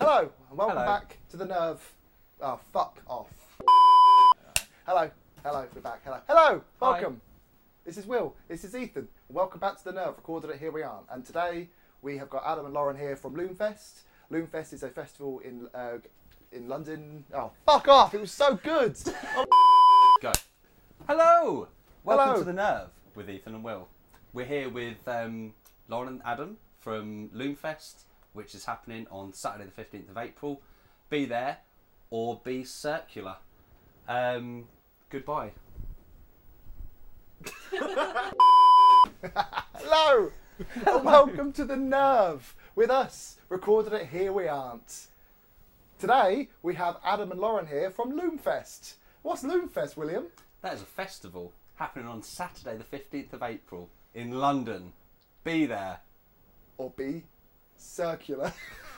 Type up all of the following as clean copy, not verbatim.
Hello, and welcome Hello. back to the Nerve. Oh, fuck off. Hello, we're back. Hello, welcome. This is Will, this is Ethan. Welcome back to the Nerve, recorded at Here We Aren't. And today we have got Adam and Lauren here from Loomfest. Loomfest is a festival in London. Oh, fuck off, it was so good. Go. Hello! Welcome Hello. to The Nerve with Ethan and Will. We're here with Lauren and Adam from Loomfest, which is happening on Saturday the 15th of April. Be there or be circular. Goodbye. Hello, and welcome to the Nerve with us, recorded at Here We Aren't. Today we have Adam and Lauren here from Loomfest. What's Loomfest, William? That is a festival happening on Saturday the 15th of April in London. Be there. Or be circular.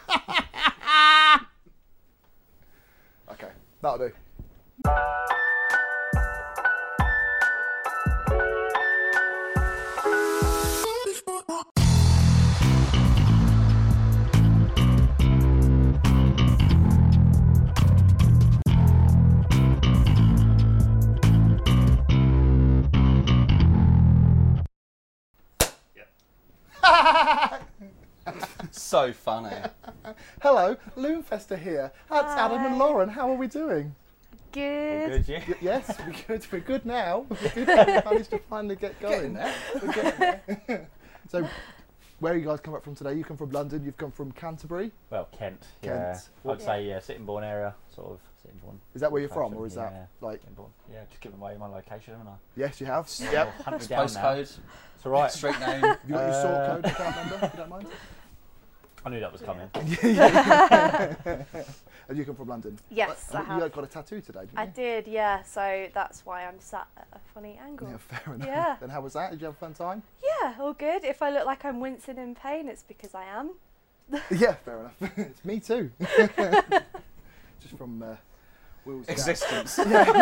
Okay, that'll do. So funny. Hello, Loomfest are here. That's Adam and Lauren. How are we doing? Good. Good, yeah. Yes, we're good. We're good now. We're good now. We managed to finally get going. Getting there. We're getting there. So, where are you guys come up from today? You come from London. You've come from Canterbury. Well, Kent. Kent. Yeah. I'd say Sittingbourne area, sort of Sittingbourne. Is that where you're from, location, or is that yeah, like? Sittingbourne. Yeah, just giving away my location, haven't I? Yes, you have. Yep. Yep. Hunt me down now. Postcode. It's all right. Street name. Have you got your sort code? I can't remember. If you don't mind. I knew that was coming. And you come from London. Yes, I have. You got a tattoo today, didn't you? I did, yeah. So that's why I'm sat at a funny angle. Yeah, fair enough. Yeah. Then how was that? Did you have a fun time? Yeah, all good. If I look like I'm wincing in pain, it's because I am. Yeah, fair enough. It's me too. Just from Will's dad. Existence.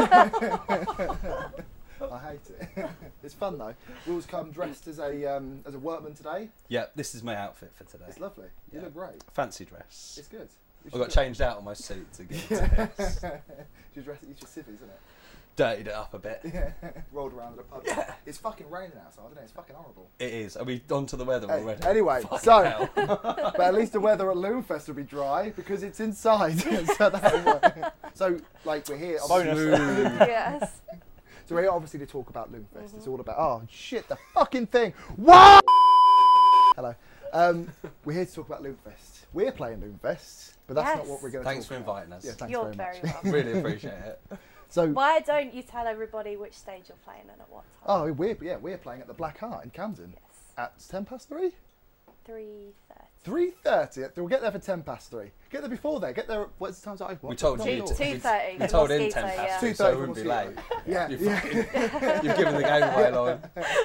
I hate it. It's fun though. Will's come dressed as a workman today. Yeah, this is my outfit for today. It's lovely. You Yeah. look great. Fancy dress. It's good. I got changed out on my suit to get into this. You dress it's your civvies, isn't it? Dirtied it up a bit. Yeah. Rolled around at a pub. Yeah. It's fucking raining outside, isn't it? It's fucking horrible. It is. Are we on to the weather Hey, already? anyway, Fucking so hell. but at least the weather at Loomfest will be dry because it's inside. So that'll work. So like we're here. obviously- Bonus. Yes. So we're here obviously to talk about Loomfest. It's all about shit, the fucking thing. What? Hello. We're here to talk about Loomfest. We're playing Loomfest, but that's not Yes. what we're going to Thanks talk for about. inviting us. Yeah, thanks You're very very much. welcome. Really appreciate it. So Why don't you tell everybody which stage you're playing and at what time? we're playing at the Black Heart in Camden Yes. at 3:10. 3:30. 3:30. We'll get there for 3:10. Get there before there. Get there. What's the time's that? We told you. 2:30. We told him Mosquito, 10 yeah. past 2, 2:30 so we wouldn't be late. Yeah. You've given the game away, Lauren.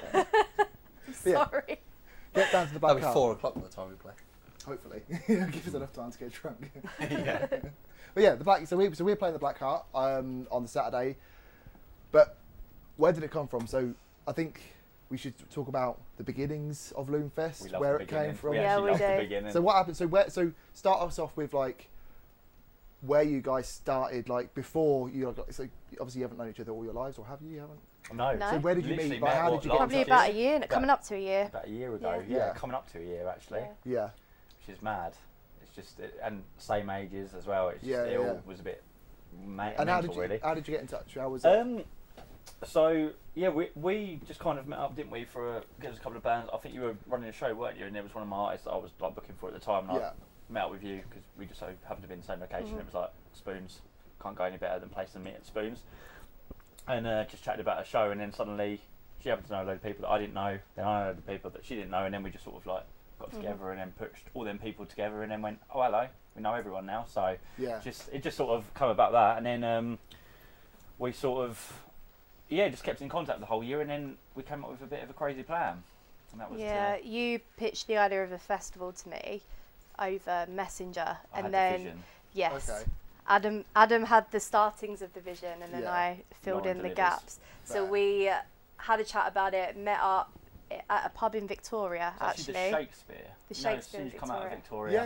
Yeah. Sorry. Get down to the That'll Black be Heart. 4 o'clock by the time we play. Hopefully, give us enough time to get drunk. Yeah. But yeah, the Black. So we're playing the Black Heart on the Saturday. But where did it come from? So I think we should talk about the beginnings of Loomfest, We love where the it came beginning. from. We Yeah, actually we love the do. beginning. So what happened? So start us off with like where you guys started, like before you got. So obviously you haven't known each other all your lives, or have you? You haven't. No. No. So where did you Literally meet? Like, met, how what, did you get? Probably in touch? about a year, coming up to a year. About a year ago. Yeah. Yeah. Coming up to a year actually, Yeah. Yeah. which is mad. It's just and same ages as well. It's just, Yeah, it all yeah. was a bit And mental how did you really. get in touch? How was it? So yeah, we just kind of met up, didn't we, for there was a couple of bands. I think you were running a show, weren't you? And there was one of my artists that I was like booking for at the time. And Yeah. I met up with you because we just so happened to be in the same location. It was like Spoons, can't go any better than place than meet at Spoons. And just chatted about a show, and then suddenly she happened to know a load of people that I didn't know. Then I know a load of people that she didn't know, and then we just sort of like got together and then pushed all them people together, and then went, oh hello, we know everyone now. So Yeah. it just sort of come about that, and then we sort of just kept in contact the whole year, and then we came up with a bit of a crazy plan, and that was Yeah, you pitched the idea of a festival to me over Messenger, I had and the then vision. yes, Okay. Adam had the startings of the vision, and then Yeah. I filled Lauren in the delivers. gaps. So Fair. we had a chat about it, met up at a pub in Victoria, It's actually actually. the Shakespeare. The You know, as Shakespeare soon in as you come out of Victoria. Victoria, Yeah.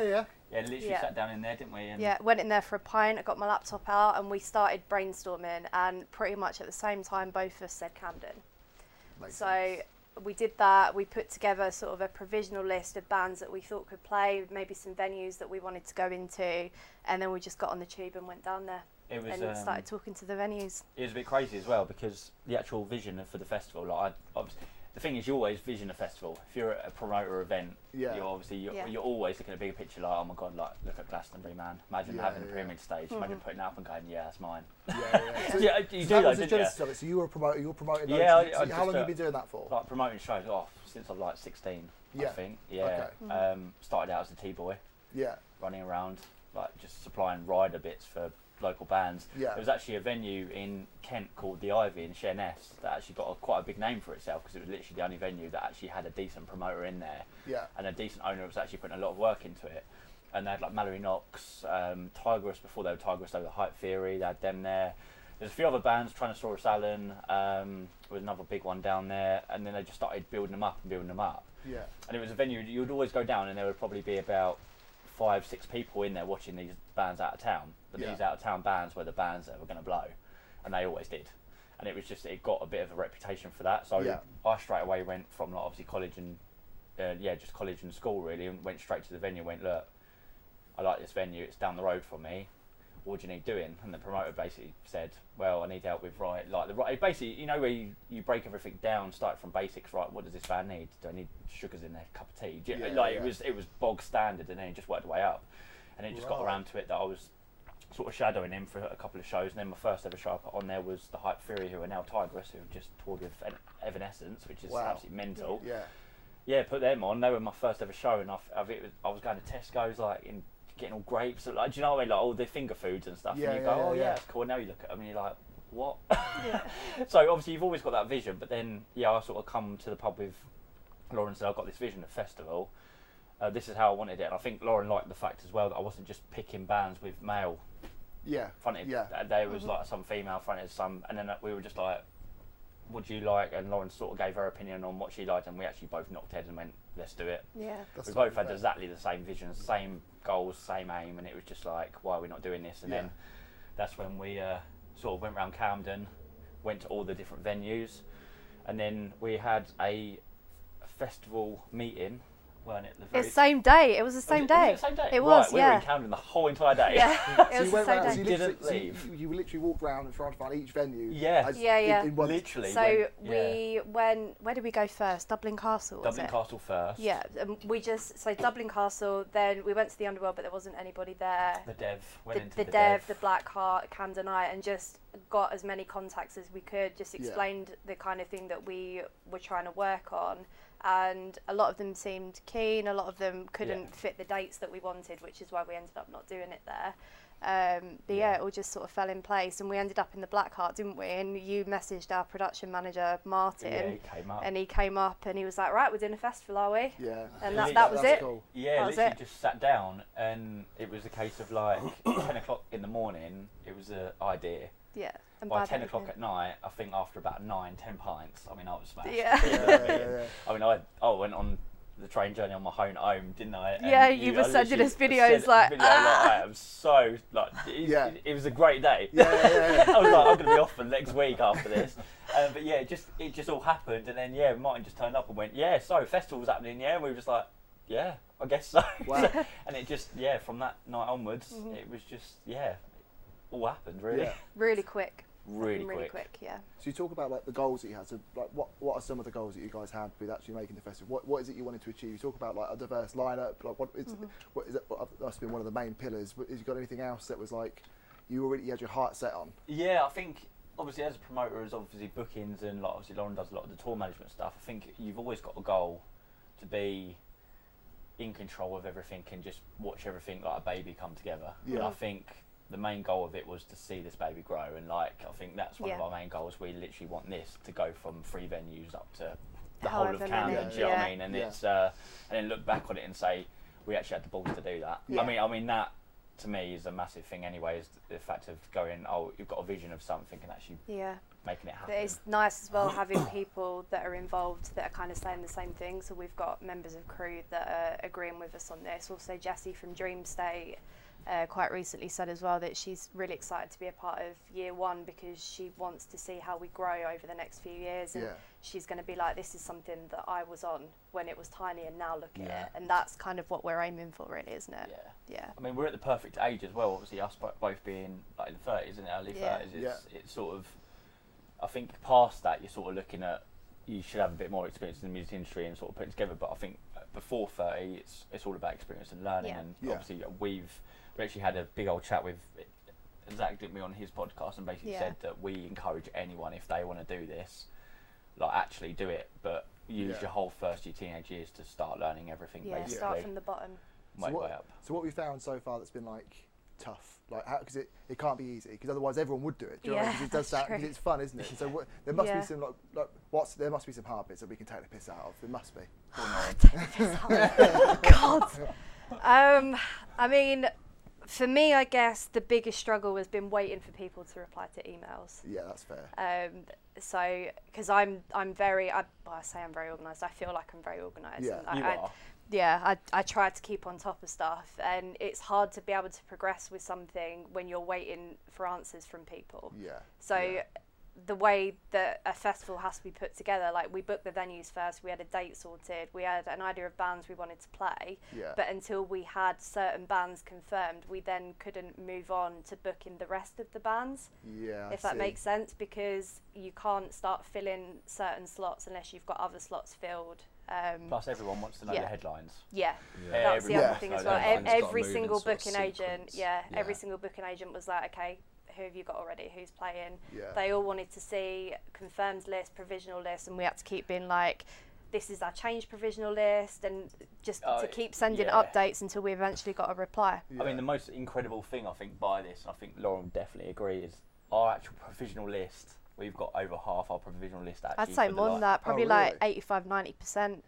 Yeah, literally Yeah. sat down in there, didn't we? And Yeah, went in there for a pint, I got my laptop out, and we started brainstorming, and pretty much at the same time both of us said Camden. Makes So sense. we did that. We put together sort of a provisional list of bands that we thought could play, maybe some venues that we wanted to go into, and then we just got on the tube and went down there it was and started talking to the venues. it was a bit crazy as well, because the actual vision for the festival, like the thing is, you always vision a festival. If you're at a promoter event, Yeah. you're always looking at a bigger picture, like, oh my god, like look at Glastonbury, man. Imagine Yeah, having a yeah. pyramid stage. Imagine putting it up and going, yeah, that's mine. Yeah. So, Yeah, you so do that that, was the didn't you? genesis of it. So you were a promoter. You were promoting. Yeah, those. I So how long just, have you been doing that for? Like promoting shows since I was like 16, I Yeah. think. Yeah. Okay. Started out as a T-boy, Yeah. running around, like just supplying rider bits for local bands. Yeah. There was actually a venue in Kent called the Ivy in Sheerness that actually got quite a big name for itself, because it was literally the only venue that actually had a decent promoter in there, Yeah. and a decent owner was actually putting a lot of work into it. And they had like Mallory Knox, Tigress before they were Tigress, they were Hype Theory, they had them there. There's a few other bands, Tyrannosaurus Allen was another big one down there, and then they just started building them up. Yeah. And it was a venue you would always go down, and there would probably be about 5-6 people in there watching these bands out of town. But Yeah. these out of town bands were the bands that were going to blow, and they always did. And it was just, it got a bit of a reputation for that. So Yeah. I straight away went from like obviously college and just college and school really, and went straight to the venue. And went, look, I like this venue. It's down the road from me. What do you need doing? And the promoter basically said, well, I need help with basically, you know, where you break everything down, start from basics, right? What does this band need? Do I need sugars in their cup of tea? Yeah, It was bog standard, and then it just worked way up, and it just got Right. around to it that I was sort of shadowing him for a couple of shows, and then my first ever show I put on there was the Hype Fury, who are now Tigress, who have just toured with Evanescence, which is Wow. absolutely mental. Yeah. Yeah, put them on. They were my first ever show, and I was going to Tesco's, like, in getting all grapes, like, do you know what I mean, like all the finger foods and stuff. Yeah, And you go, yeah, oh yeah. yeah, it's cool. And now you look at them and you're like, what? Yeah. So obviously you've always got that vision, but then I sort of come to the pub with Lauren and said, I've got this vision of festival. This is how I wanted it, and I think Lauren liked the fact as well that I wasn't just picking bands with male Yeah. fronted. Yeah. There was like some female fronted, some, and then we were just like, what do you like? And Lauren sort of gave her opinion on what she liked, and we actually both knocked heads and went, let's do it. Yeah. That's We both totally had fair. exactly the same vision, same goals, same aim, and it was just like, why are we not doing this? And Yeah. then that's when we sort of went around Camden, went to all the different venues, and then we had a festival meeting, weren't it? It's the same day. It was the same day. Was it the same day? It Right, was, we were in yeah. Camden the whole entire day. Yeah. It So was you the went same round, day. so you literally, Didn't leave. you literally walked around and tried to find each venue. Yeah. Yeah. In one, Literally. So went- we went. Where did we go first? Dublin Castle. Was Dublin it? Castle first. Yeah. So Dublin Castle. Then we went to the Underworld, but there wasn't anybody there. The Dev went into The the Dev, the Black Heart, Camden Eye, and just got as many contacts as we could. Just Yeah. explained the kind of thing that we were trying to work on, and a lot of them seemed keen. A lot of them couldn't Yeah. fit the dates that we wanted, which is why we ended up not doing it there. But yeah, it all just sort of fell in place, and we ended up in the Black Heart, didn't we? And you messaged our production manager Martin, Yeah, he came up. and he came up and he was like, "Right, we're doing a festival, are we?" Yeah. And Yeah, that was that's it. Cool. Yeah, That was literally it. just sat down, and it was a case of like 10 o'clock in the morning, it was an idea. Yeah. And By bad 10 o'clock everything. at night, I think after about 9-10 pints, I mean, I was smashed. Yeah. Yeah. I mean, I went on the train journey on my own home, didn't I? And Yeah, you were I sending literally us videos sent like, video, I am so, like, Yeah. it was a great day. Yeah. I was like, I'm going to be off for next week after this. But yeah, it just all happened, and then yeah, Martin just turned up and went, yeah, so festival's happening, yeah, and we were just like, yeah, I guess so. Wow. And it just, yeah, from that night onwards, it was just, yeah, all happened really. Yeah. Really quick. Really Really quick. quick, yeah. So you talk about like the goals that you had. So like, what are some of the goals that you guys had with actually making the festival? What is it you wanted to achieve? You talk about like a diverse lineup. Like what is what is it? What must have been one of the main pillars. But has you got anything else that was like you had your heart set on? Yeah, I think obviously as a promoter, as obviously bookings and like obviously Lauren does a lot of the tour management stuff. I think you've always got a goal to be in control of everything and just watch everything like a baby come together. Yeah. And I think the main goal of it was to see this baby grow, and like I think that's one of Yeah. our main goals. We literally want this to go from 3 venues up to the However whole of many, Camden. Do you know what I yeah. mean? And Yeah. it's and then look back on it and say we actually had the balls to do that. Yeah. I mean that to me is a massive thing anyway, is the fact of going, oh, you've got a vision of something and actually making it happen. But it's nice as well having people that are involved that are kind of saying the same thing. So we've got members of crew that are agreeing with us on this. Also, Jessie from Dream State quite recently said as well that she's really excited to be a part of year one because she wants to see how we grow over the next few years, and she's going to be like, this is something that I was on when it was tiny and now look at it, and that's kind of what we're aiming for, really, isn't it? I mean, we're at the perfect age as well, obviously us both being like in the 30s and early 30s, it's sort of, I think past that you're sort of looking at, you should have a bit more experience in the music industry and sort of putting together, but I think before 30 it's all about experience and learning, and obviously we actually had a big old chat with Zach, did me on his podcast, and basically said that we encourage anyone, if they want to do this, like actually do it, but use your whole first year teenage years to start learning everything. Basically, start from the bottom. Way up. So what we found so far that's been like tough, like because it can't be easy, because otherwise everyone would do it. Do you know what I mean? 'Cause it does sound, because it's fun, isn't it? So there must be some there must be some hard bits that we can take the piss out of. There must be. God. I mean, for me, I guess the biggest struggle has been waiting for people to reply to emails. Yeah, that's fair. So, because I say I'm very organised. I feel like I'm very organised. Yeah, and you are. I try to keep on top of stuff, and it's hard to be able to progress with something when you're waiting for answers from people. Yeah. So the way that a festival has to be put together, like we booked the venues first, we had a date sorted, we had an idea of bands we wanted to play, but until we had certain bands confirmed, we then couldn't move on to booking the rest of the bands, if that makes sense, because you can't start filling certain slots unless you've got other slots filled. Plus everyone wants to know the headlines. That's the other thing as well. Every single sort of booking agent, sequence. every single booking agent was like, okay, who have you got already? Who's playing? Yeah. They all wanted to see confirmed list, provisional list, and we had to keep being like, this is our change provisional list, and just to keep sending updates until we eventually got a reply. I mean, the most incredible thing I think by this, and I think Lauren would definitely agree, is our actual provisional list. We've got over half our provisional list actually. I'd say more than that, probably like 85-90%.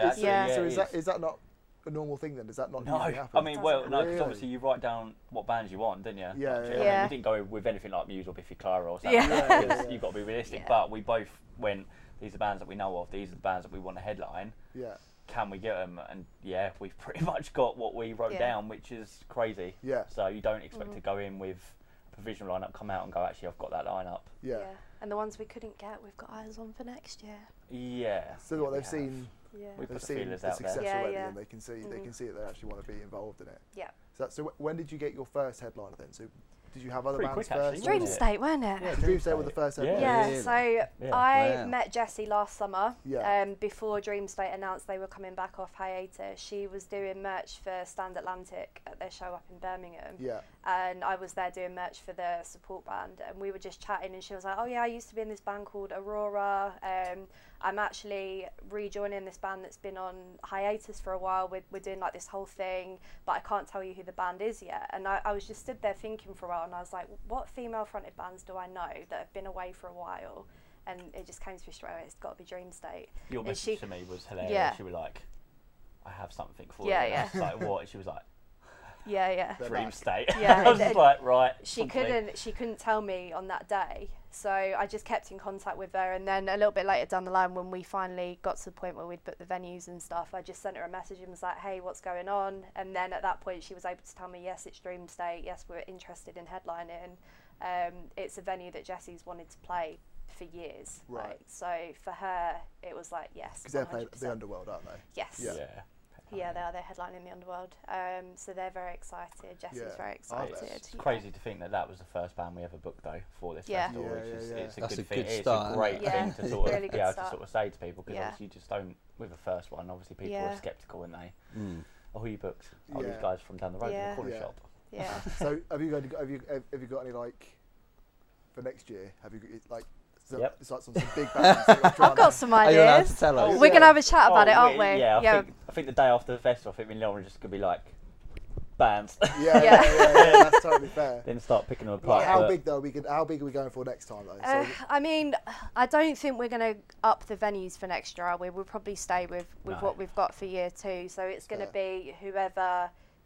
So is that not a normal thing then? Does that not no, usually happen? I mean, well, no, because Really? obviously you write down what bands you want, didn't you? Yeah, Like, yeah. I mean, we didn't go with anything like Muse or Biffy Clyro or something, because you've got to be realistic. But we both went, these are bands that we know of, these are the bands that we want to headline. Yeah. Can we get them? And we've pretty much got what we wrote down, which is crazy. Yeah. So you don't expect to go in with a provisional lineup, come out and go, actually, I've got that lineup. Yeah. And the ones we couldn't get, we've got eyes on for next year. Yeah. So what they've seen. We put They've the seen feelers the out success there. already, and they can see that they actually want to be involved in it. Yeah. So when did you get your first headliner then? So did you have other Pretty bands quick, first? actually, Dream wasn't it? State, weren't it? Yeah, Dream State was the first headliner. Yeah, so I Wow. met Jessie last summer. Yeah. Before Dream State announced they were coming back off hiatus. She was doing merch for Stand Atlantic at their show up in Birmingham. Yeah. And I was there doing merch for the support band, and we were just chatting, and she was like, oh yeah, I used to be in this band called Aurora. I'm actually rejoining this band that's been on hiatus for a while. We're doing like this whole thing, but I can't tell you who the band is yet. And I was just stood there thinking for a while, and I was like, what female fronted bands do I know that have been away for a while? And it just came to me straight away, it's got to be Dream State. Your And message to me was hilarious. Yeah. She was like, I have something for Yeah, you. yeah. I was like, what? And she was like, Yeah. They're Dream back. State. Yeah, I was just like, right. She couldn't tell me on that day, so I just kept in contact with her, and then a little bit later down the line, when we finally got to the point where we'd booked the venues and stuff, I just sent her a message and was like, hey, what's going on? And then at that point she was able to tell me, yes, it's Dream State, yes, we're interested in headlining. It's a venue that Jessie's wanted to play for years, Right. like, so for her it was like, yes, Because they're playing 100%. the Underworld, aren't they? Yes. Yeah. Yeah, they're headlining the Underworld, so they're very excited. Jessie's Yeah. very Oh, excited. It's crazy to think that was the first band we ever booked though for this Yeah. festival, Yeah, which is yeah. it's a That's good a thing. good It's start, a great isn't it? thing to sort of Really be good able start. to sort of say to people, because Yeah. obviously you just don't, with the first one, obviously people Yeah. are sceptical, and they, Mm. oh, who you booked? Oh, Yeah. these guys from down the road in Yeah. the corner Yeah. shop. Yeah. So have you got any like for next year? Have you like? Yep. It's like some big bands. that you're trying I've got to- some Are you allowed ideas. to tell us? We're gonna have a chat about Oh, it, aren't we? Yeah, I think the day after the festival, I think me and Lauren are just gonna be like, bands. Yeah, that's totally fair. Then start picking them apart. Like, how but- big though? How big are we going for next time though? I mean, I don't think we're going to up the venues for next year, are we? We'll probably stay with No. what we've got for year two. So it's going to be whoever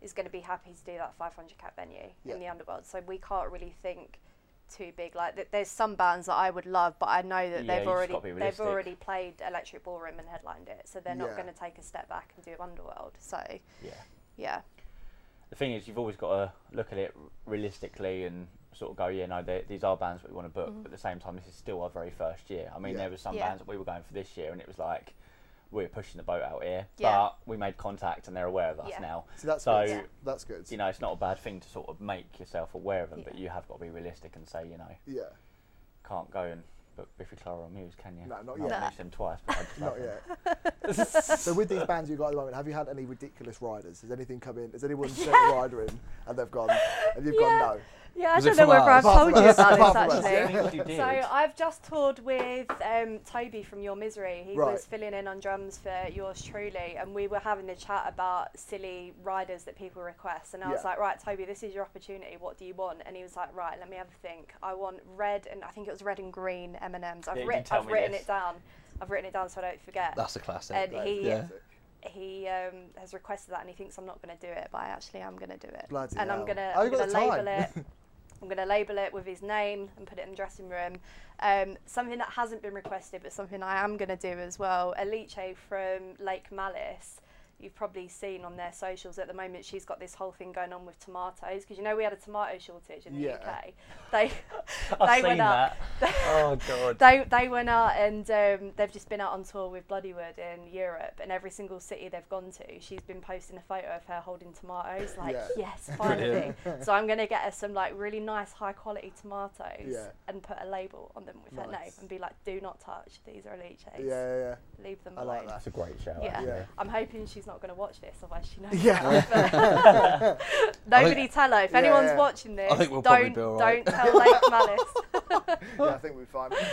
is going to be happy to do that 500 cap venue Yeah. in the Underworld. So we can't really think too big. Like there's some bands that I would love, but I know that Yeah, they've you just gotta be already realistic. played Electric Ballroom and headlined it, so they're not Yeah. going to take a step back and do Underworld. So Yeah. yeah, The thing is, you've always got to look at it realistically and sort of go, yeah, no, these are bands that we want to book, but at the same time, this is still our very first year. I mean, Yeah. there was some Yeah. bands that we were going for this year, and it was like, we're pushing the boat out here, Yeah. but we made contact and they're aware of us Yeah. now. See, that's So, good. Yeah. That's good. you know, it's not a bad thing to sort of make yourself aware of them, but Yeah. you have got to be realistic and say, you know, Yeah. can't go and book Biffy Clyro or Muse, can you? No, not I've yet. missed them twice, but I just Not love them. yet. So with these bands you've got at the moment, have you had any ridiculous riders? Has anything come in? Has anyone sent a rider in and they've gone, and you've gone no? yeah. I Was it don't know from whether I've ours? told you about Apart this from us, actually. Yeah, you did. So I've just toured with Toby from Your Misery. He Right. was filling in on drums for Yours Truly, and we were having a chat about silly riders that people request. And I was Yeah. like, right, Toby, this is your opportunity. What do you want? And he was like, right, let me have a think. I want red, and I think it was red and green M&Ms. Yeah, I've you written tell me it this. down. I've written it down so I don't forget. That's a classic. And That he- is Yeah. He has requested that, and he thinks I'm not going to do it, but I actually am going to do it. Bloody and hell. I'm gonna, Oh, I'm you've got gonna the time. label it. I'm going to label it with his name and put it in the dressing room. Something that hasn't been requested, but something I am going to do as well. Alice from Lake Malice, you've probably seen on their socials at the moment, she's got this whole thing going on with tomatoes, because you know we had a tomato shortage in the Yeah. UK. They I've they went seen up. that. Oh, God. They went out and they've just been out on tour with Bloodywood in Europe, and every single city they've gone to, she's been posting a photo of her holding tomatoes. Like, Yeah. yes, finally. So I'm gonna get her some like really nice, high quality tomatoes Yeah. and put a label on them with her name Nice. and be like, "Do not touch. These are Alice's. Yeah. Leave them I alone." like that. That's a great show. Yeah. actually. Yeah. I'm hoping she's not going to watch this, otherwise she knows. Yeah. that. Nobody tell her. If Yeah, anyone's yeah. watching this, I think we'll probably don't be all right. don't tell Lake Malice. Yeah, I think we're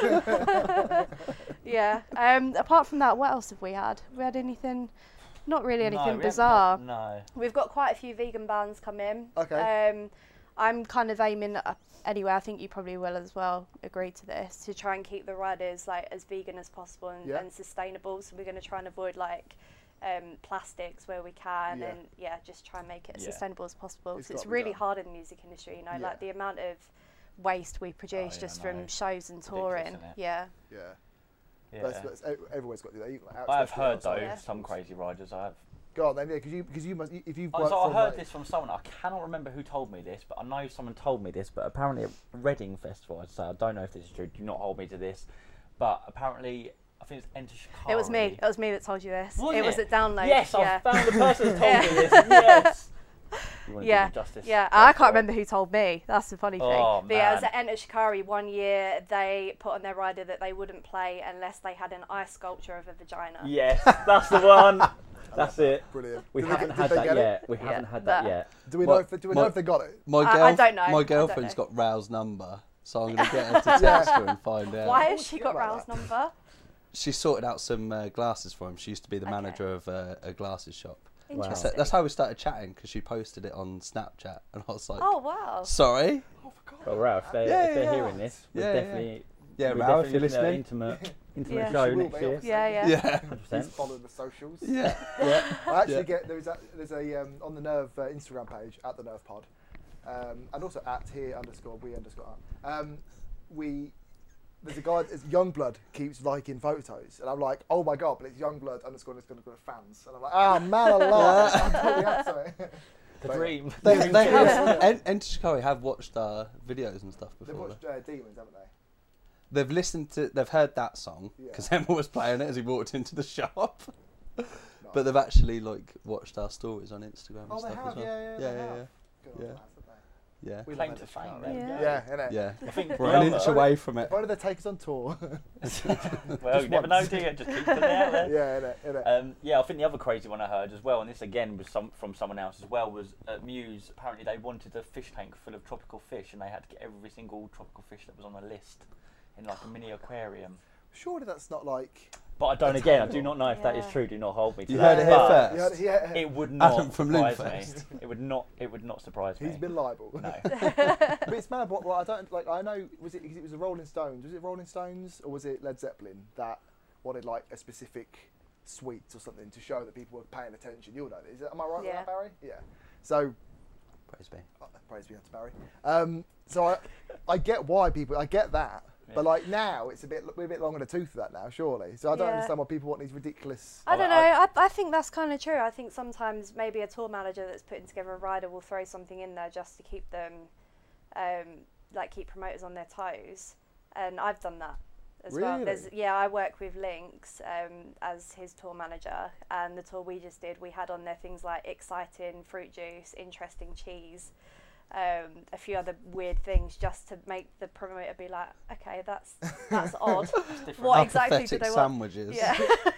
fine. Yeah. Apart from that, what else have we had? Have we had anything? Not really No, anything we haven't bizarre. got- No. We've got quite a few vegan bands come in. Okay. I'm kind of aiming anyway. I think you probably will as well agree to this, to try and keep the riders like as vegan as possible and, Yeah. and sustainable. So we're going to try and avoid like plastics where we can, Yeah. and just try and make it as Yeah. sustainable as possible. It's Because it's gotta be really done. hard in the music industry. You know, Yeah. like the amount of waste we produce yeah, just I from know. shows and Ridiculous, touring. isn't it? Yeah. Yeah. Yeah. That's, everyone's got to do that. Even, I have especially heard outside though Yeah. some crazy riders. I have. Go on then, yeah, because you must, if you've Oh, worked so I from, heard like- this from someone. I cannot remember who told me this, but I know someone told me this. But apparently at Reading Festival, I'd say I don't know if this is true. Do not hold me to this. But apparently, I think it's Enter Shikari. It was me. It was me that told you this. Was it was it? at Download. Yes, yeah. I found the person who told Yeah. me this. Yes. You want to Yeah, give them justice? yeah. Go I for can't it. remember who told me. That's the funny thing. Oh, But yeah, it was man. at Enter Shikari one year. They put on their rider that they wouldn't play unless they had an ice sculpture of a vagina. Yes, that's the one. That's it. Brilliant. We Did they haven't get- had did they that get it? yet. We Yeah, haven't had but- that yet. Do we My- know if my- they got it? My I don't know. I My don't girlfriend's know. got Raoul's number, so I'm going to get her to text her and find out. Why Oh, has she forget got about Raoul's that. number? She sorted out some glasses for him. She used to be the Okay. manager of a glasses shop. Interesting. That's how we started chatting, because she posted it on Snapchat, and I was like, Oh wow. sorry? Oh, for God's Well, Ralph, Yeah, if they're yeah. hearing this, we're Yeah, yeah. definitely. Yeah, we're Ralph, if you're definitely listening. looking at intimate Yeah. show She will next be, year. obviously. Yeah, yeah. Yeah. 100%. He's following the socials. Yeah. Yeah. I actually Yeah. get there's a on the Nerve Instagram page at the Nerve Pod, and also at here_we_art. There's a guy, it's Youngblood, keeps liking photos, and I'm like, oh my god, but it's Youngblood _fans, and I'm like, oh man, alive, I'm totally up to it. The But dream. They Yeah. have, Enter Shikari have watched our videos and stuff They've before. watched Demons, haven't they? They've listened to, they've heard that song, Yeah. because Emma was playing it as he walked into the shop. Nice. But they've actually like watched our stories on Instagram and Oh, they stuff have, as well. yeah, yeah, they yeah, have. yeah. Good on Yeah. the lads, haven't they? Yeah. We Claim love to Enter fame, Shikari. then. Yeah, innit? Yeah. I think We're an the inch other- away from it. If only they take us on tour. Well, you never know, do you? Just keep putting it out there. Yeah, innit? Yeah, I think the other crazy one I heard as well, and this again was from someone else as well, was at Muse. Apparently, they wanted a fish tank full of tropical fish, and they had to get every single tropical fish that was on the list in like a mini aquarium. Surely that's not like. But I don't. Again, I do not know if that is Yeah. true. Do not hold me to You that. heard it here but first. Yeah, It would not Adam from surprise Loomfest. me. It would not. It would not surprise me. he's been liable. No. But it's mad. What I don't like. I know. Was it? 'Cause it was the Rolling Stones. Was it Rolling Stones or was it Led Zeppelin that wanted like a specific sweet or something to show that people were paying attention? You'll know this. Am I right with Yeah. that, Barry? Yeah. So, Praise be. praise be unto Barry. So I get why people, I get that. But like now, we're a bit long in the tooth for that now, surely. So I don't understand why people want these ridiculous. I don't know. I think that's kind of true. I think sometimes maybe a tour manager that's putting together a rider will throw something in there just to keep them, keep promoters on their toes. And I've done that as well. I work with Lynx as his tour manager, and the tour we just did, we had on there things like exciting fruit juice, interesting cheese. A few other weird things just to make the promoter be like, okay, that's odd. What exactly do they want? Sandwiches. Yeah.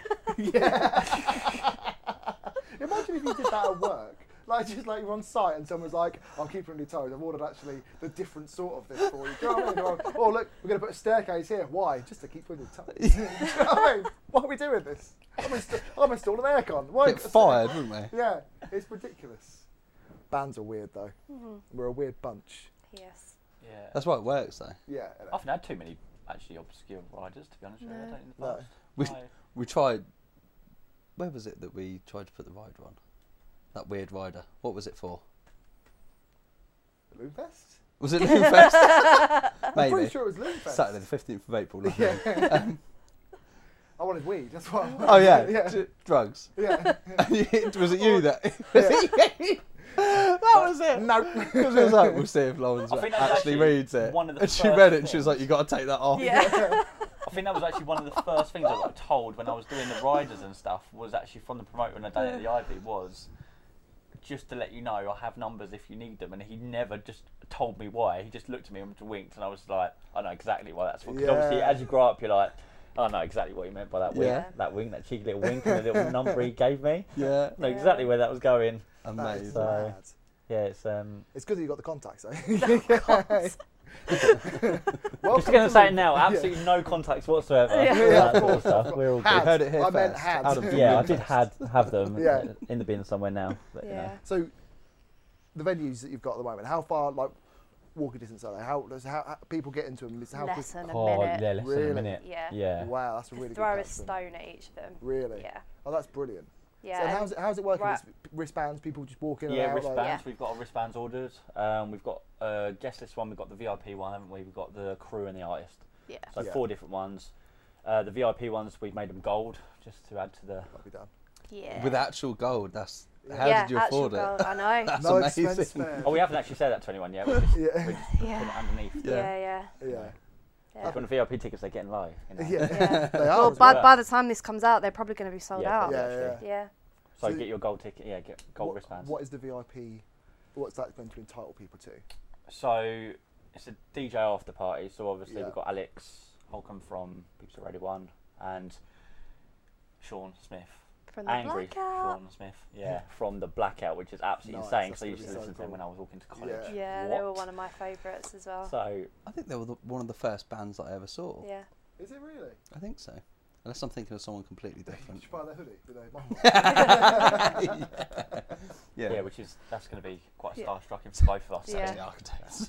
Yeah. Imagine if you did that at work. Like, just like you're on site and someone's like, I'm keeping on your toes. I've ordered actually the different sort of this for you. Do you know what I mean? Oh, look, we're going to put a staircase here. Why? Just to keep you on your toes. Do you know what I mean? Why are we doing this? I'm installing an aircon. Why? Get fired, wouldn't we? Yeah, it's ridiculous. Bands are weird though. Mm-hmm. We're a weird bunch. Yes. Yeah. That's why it works though. Yeah. I haven't had too many actually obscure riders, to be honest with you. I don't in the No. past. We tried. Where was it that we tried to put the rider on? That weird rider. What was it for? Loomfest? Was it Loomfest? I'm Maybe. pretty sure it was Loomfest. Saturday the 15th of April. Yeah. I wanted weed. That's what I wanted. Oh yeah. Yeah. Drugs. Yeah. Was it you that? That was it. No. Because it was like, we'll see if Lauren's I think that was actually actually reads it. one of the And she first read it and she was things. like, you got to take that off. Yeah. I think that was actually one of the first things I got told when I was doing the riders and stuff, was actually from the promoter on the day at the Ivy, was just to let you know I have numbers if you need them. And he never just told me why. He just looked at me and winked, and I was like, I know exactly why that's for. Because obviously as you grow up, you're like, I know exactly what he meant by that wink. Yeah. That wink, that cheeky little wink and the little number he gave me. Yeah. I know exactly where that was going. Amazing. So, yeah, it's It's good that you got the contacts, though. just going to say it now, absolutely no contacts whatsoever. Yeah. All Yeah, that of sort of course. stuff. We're all Had. good. Heard it here I meant first. had. Adam from Yeah, I Loomfest. did have them Yeah. in the bin somewhere now. But, you Yeah. know. So, the venues that you've got at the moment, how far, like, walking distance are they? How people get into them? How Less than a Oh, minute. yeah, less than Really? a minute. Yeah. Yeah. Wow, that's a really good Throw a custom. stone at each of them. Really? Yeah. Oh, that's brilliant. Yeah. So how's it working? right. It's wristbands, people just walk in and Yeah, out? wristbands. Like, Yeah. We've got our wristbands ordered. We've got guest list one. We've got the VIP one, haven't we? We've got the crew and the artist. Yeah. So Yeah. 4 different ones. The VIP ones, we've made them gold just to add to the. that'll be done. Yeah. With actual gold, that's how yeah, did you actual afford gold, it? I know. That's No amazing. expense there. Oh, we haven't actually said that to anyone yet. We're just, Yeah. we're just Yeah. putting it underneath. Yeah. Yeah. Yeah. Yeah. Like on the VIP tickets, they're getting low. You know? Yeah. Yeah. They are. Well, as by, well. by the time this comes out, they're probably going to be sold Yeah, out. Yeah, probably, yeah. actually. Yeah. So So get your gold ticket. Yeah, get gold wristbands. What is the VIP? What's that going to entitle people to? So it's a DJ after party. So obviously Yeah. we've got Alex Holcomb from Pizza Radio 1 and Sean Smith. From the Angry blackout. Sean Smith, from the Blackout, which is absolutely Nice, insane. that's So I gonna used be to so listen to them cool. when I was walking to college. Yeah. Yeah, they were one of my favourites as well. So I think they were one of the first bands that I ever saw. Yeah. Is it really? I think so. Unless I'm thinking of someone completely Did different. you buy their hoodie? Did they? Yeah. which is that's going to be quite Yeah. starstruck for both of us. Yeah. actually. The architects.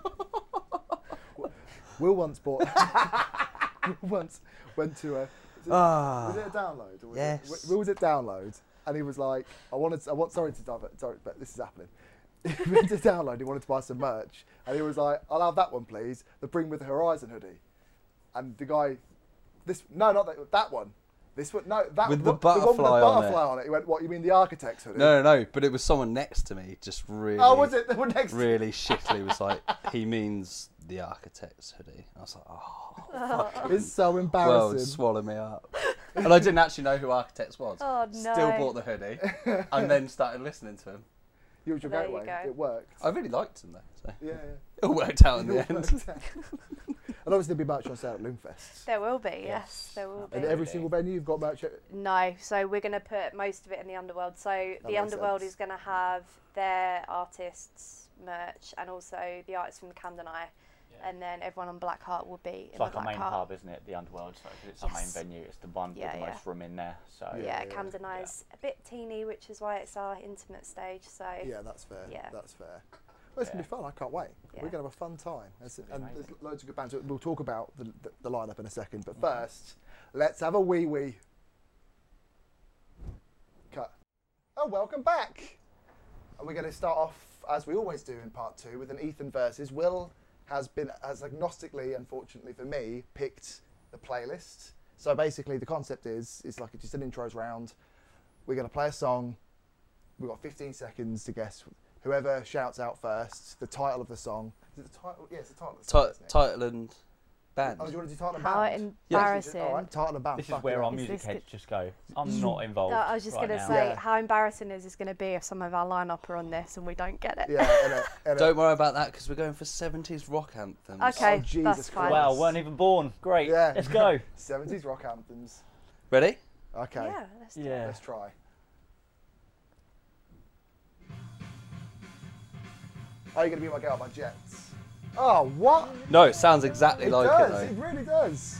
Will once bought. Will once went to a. Was it a download? Or was Yes. Will was it download? And he was like, sorry to divert, sorry, but this is happening. He went to download. He wanted to buy some merch, and he was like, "I'll have that one, please. The Bring with the Horizon hoodie." And the guy, not that one. This one, no, that With one, the one with butterfly the on butterfly it. on it. He went, "What? You mean the architect's hoodie?" No, but it was someone next to me, just really. Oh, was it? They were next. Really shittily was like, he means the architect's hoodie. I was like, oh, It's so well, embarrassing. swallow me up. And I didn't actually know who Architects was. Oh, Still no. bought the hoodie, and then started listening to him. You was your There you gateway. go. It worked. I really liked him though, so Yeah. it all worked out in the It all end. worked out. And obviously there'll be merch on sale at Loomfest. There will be, yes, there will be. And every single venue you've got merch at. No, so we're going to put most of it in the Underworld. So the makes Underworld sense. is going to have their artists' merch and also the artists from the Camden Eye. Yeah. And then everyone on Blackheart will be It's in like the our main Blackheart. hub, isn't it? The Underworld. So 'cause it's our main Yes. venue. It's the one Yeah, with the yeah. most room in there. So Yeah, Yeah, Camden Eye is a bit teeny, which is why it's our intimate stage. So Yeah, that's fair. Yeah. That's fair. Well, it's going to be fun. I can't wait. Yeah. We're going to have a fun time. And amazing. there's loads of good bands. We'll talk about the lineup in a second. But first, let's have a wee. Cut. Oh, welcome back. And we're going to start off, as we always do in part 2, with an Ethan versus. Will has agnostically, unfortunately for me, picked the playlist. So basically the concept is like just an intros round. We're going to play a song. We've got 15 seconds to guess whoever shouts out first the title of the song. Is it the title? Yeah, it's the title of the song, isn't it? Title and band. Oh, do you want to do title and How band? embarrassing. All right, title and band. This is Fuck where it. our Is music this heads good? just go. I'm not involved. I was just right going to now. say, Yeah. how embarrassing is this going to be if some of our lineup are on this and we don't get it? Yeah, Don't worry about that because we're going for 70s rock anthems. Okay, Oh, Jesus that's fine. Christ. Wow, weren't even born. Great. Yeah. Let's go. 70s rock anthems. Ready? Okay, Yeah, let's do it. Yeah. let's try. Are you going to be my girl by Jets? Oh, what? No, it sounds exactly It like does, it it really does.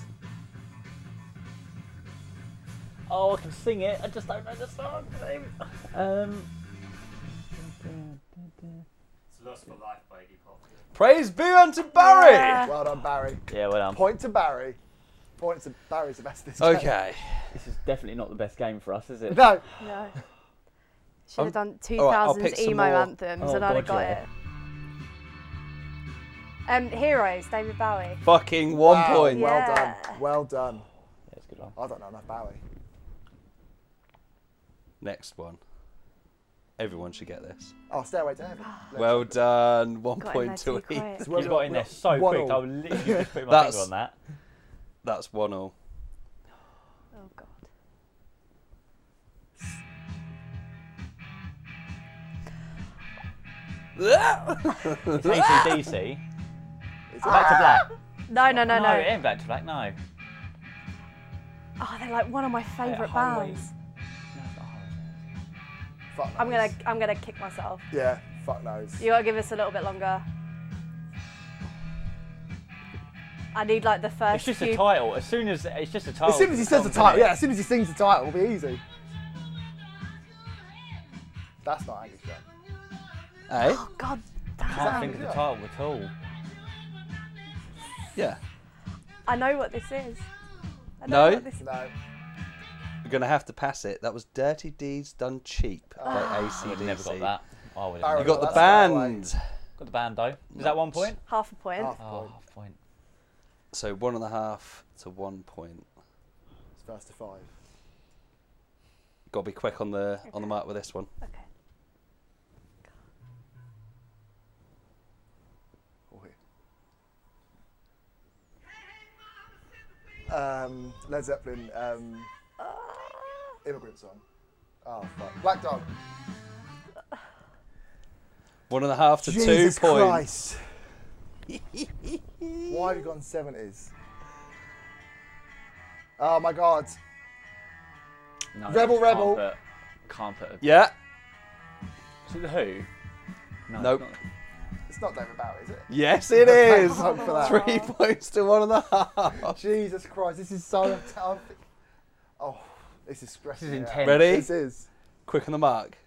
Oh, I can sing it. I just don't know the song. It's Lust for Life by Iggy Pop. though. Praise be unto Barry! Yeah. Well done, Barry. Yeah, well done. Point to Barry. Point to Barry's the best this game. Okay. This is definitely not the best game for us, is it? No. No. Should have done all right, I'll 2000s pick some emo more. anthems Oh, and I'd have God, got yeah. it. Heroes, David Bowie. Fucking 1 Wow, point. Well Yeah. done. Well done. Yeah, it's a good one. I don't know enough Bowie. Next one. Everyone should get this. Oh, Stairway to Heaven. Well done. 1 Got in point there to too each. quick. Well You got in there so one quick. all. I was literally just putting my That's- finger on that. That's 1-1. Oh god. It's AC/DC. It's Back to Black. No, no, no, No, no. it ain't Back to Black. No. Oh, they're like one of my favourite Holy- bands. No, it's not Holy. Fuck I'm knows. gonna kick myself. Yeah, fuck knows. You gotta give us a little bit longer. I need like the first It's just few. a title. As soon as it's just a title. As soon as he says the title, yeah, as soon as he sings the title, it'll be easy. That's not Angus Young. Eh? Oh god. I can't Damn. think of the title at all. Yeah. I know what this is. I No? know what this is. No. We're going to have to pass it. That was Dirty Deeds Done Cheap by I would AC/DC. have never got that. I would Barry You have got the That's that band. got the band though. Is that 1 point? Half a point. Half Oh, point. half point. So 1.5 to 1 point. It's first to 5. Got to be quick on the mark with this one. Okay. Led Zeppelin, immigrant song. Oh fuck. Black Dog. 1.5 to Jesus 2 points. Christ. Why have you gone 70s? Oh my god. No, Rebel, can't Rebel. Can't put. Yeah. Is it the Who? No. Nope. it's not. It's not David Bowie, is it? Yes, it is. Thank fuck for that. 3 points to 1.5. Jesus Christ, this is so tough. Oh, this is stressing. This is me out. intense. Ready? This is. Quick on the mark.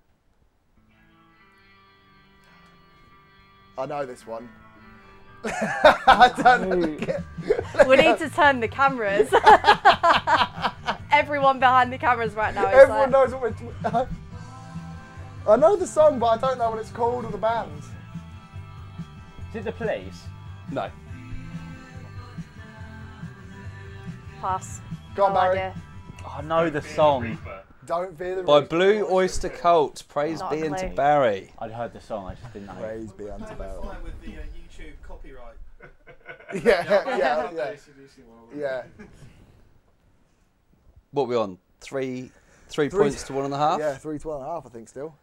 I know this one. I don't know. We need to turn the cameras. Everyone behind the cameras right now is Everyone like, knows what we're. I know the song, but I don't know what it's called or the band. Is it the Police? No. pass. Go on, No Barry. idea. I know the song. Reaper. Don't fear the By Reaper. Blue Oyster Cult. Praise Not be a unto clue. Barry. I'd heard the song, I just didn't know. Praise be unto Barry. Fine with the YouTube copyright. Yeah. Yeah. What are we on? Three points to 1.5? Yeah, 3 to 1.5, I think still.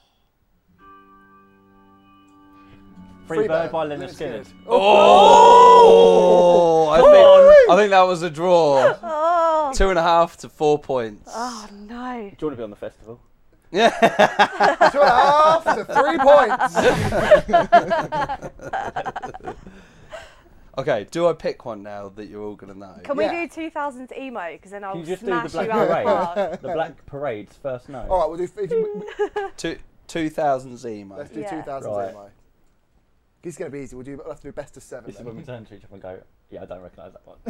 Free Bird by Leonard Skinner. Oh! I think that was a draw. Oh, 2.5 to 4 points. oh no. Do you want to be on the festival? Yeah. 2.5 to 3 points. Okay, do I pick one now that you're all going to know? Can Yeah. we do 2000s emo? Because then I'll Can you just do the smash Black you out the Parade? park. The Black Parade's first note. All right, we'll do. If you, 2000s emo. let's do Yeah. 2000 Right. emo. It's going to be easy. We'll have to do best of 7. This is then. when we turn to each other and go, yeah, I don't recognise that one.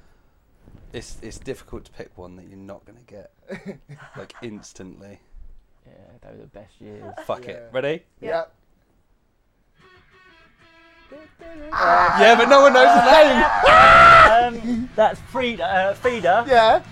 It's difficult to pick one that you're not going to get like instantly. Yeah, they were the best years. Fuck Yeah. it. Ready? Yeah. Yeah, but no one knows the name. That's Frida. Feeder. Yeah.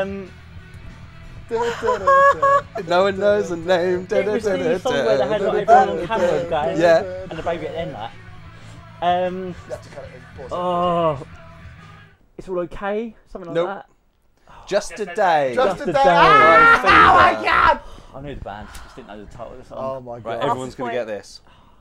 No one knows the name. It was the song where they had like everyone on camera going. Yeah. And the baby at the end, like. You have to cut it in. Pause it. Oh, it's all okay. Something like Nope. that. Just a day. Just a a day. day. Ah! Oh my god! I knew the band, just didn't know the title of the song. Oh my Right, god. everyone's gonna point. get this.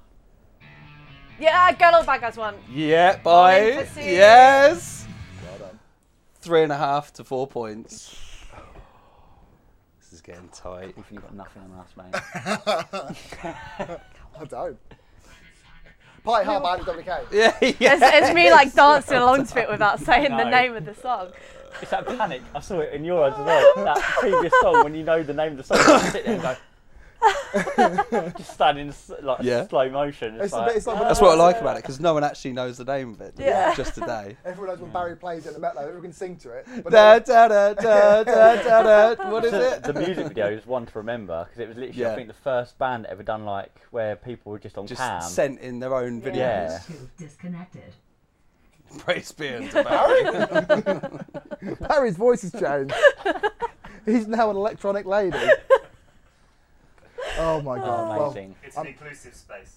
Yeah, Girl on Bad Guys one. Yeah, boy. All in for two. Yes. Well done. 3.5 to 4 points. This is getting tight. If you've got nothing on us, mate. I don't. Party hard by WK. Yeah, It's, yeah. it's me like dancing along to it without saying the No. name of the song. It's that panic. I saw it in your eyes as well. That previous song, when you know the name of the song, you sit there and go. Just standing in like Yeah. slow motion. It's like when That's what I like about it, because no one actually knows the name of it. Yeah. Just a day. everyone knows when Barry plays it in the metal, everyone can sing to it. But Da, da, da, da, da, da, da. What is it? The music video is one to remember because it was literally, Yeah. I think, the first band ever done like where people were just on Just cam. sent in their own videos. Yeah. Disconnected. Praise be unto Barry. Barry's voice has changed. He's now an electronic lady. Oh my god. Amazing. It's an inclusive space.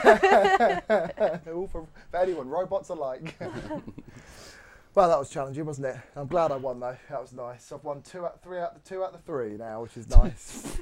All for anyone, robots alike. Well, that was challenging, wasn't it? I'm glad I won though. That was nice. I've won 2 out of the 3 now, which is nice.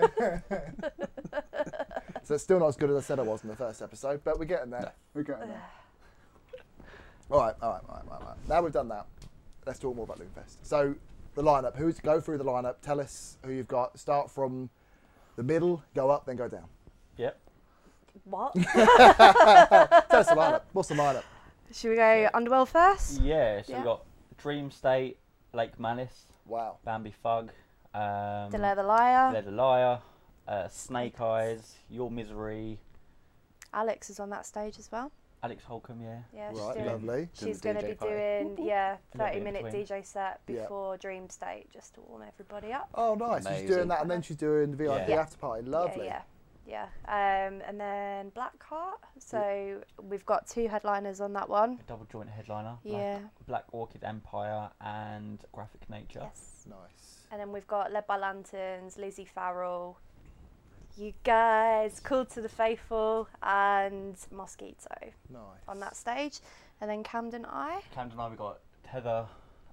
So it's still not as good as I said I was in the first episode, but we're getting there. No. We're getting there. All right. Now we've done that. Let's talk more about Loomfest. So the lineup. Go through the lineup. Tell us who you've got. Start from the middle, go up, then go down. Yep. What? Tell us the lineup. What's the lineup? Should we go Underworld first? Yeah. So Yeah. we've got Dream State, Lake Malice, Wow. Bambi Fug, The Leather Liar. Leather Liar, Snake Eyes, Your Misery, Alex is on that stage as well. Alex Holcomb. Yeah. Yeah, Right, she's doing. lovely. She's Doing going the to DJ be party. doing A little 30-minute bit in DJ set Yeah. before Dream State, just to warm everybody up. Oh, nice. She's Amazing. doing that, and then she's doing the VIP Yeah. after party. Lovely. Yeah. And then Blackheart. So we've got 2 headliners on that one. A double joint headliner. Yeah. Black Orchid Empire and Graphic Nature. Yes. Nice. And then we've got Led by Lanterns, Lizzie Farrell, you guys, Called to the Faithful, and Mosquito Nice. on that stage. And then Camden Eye, Camden Eye, we got Tether,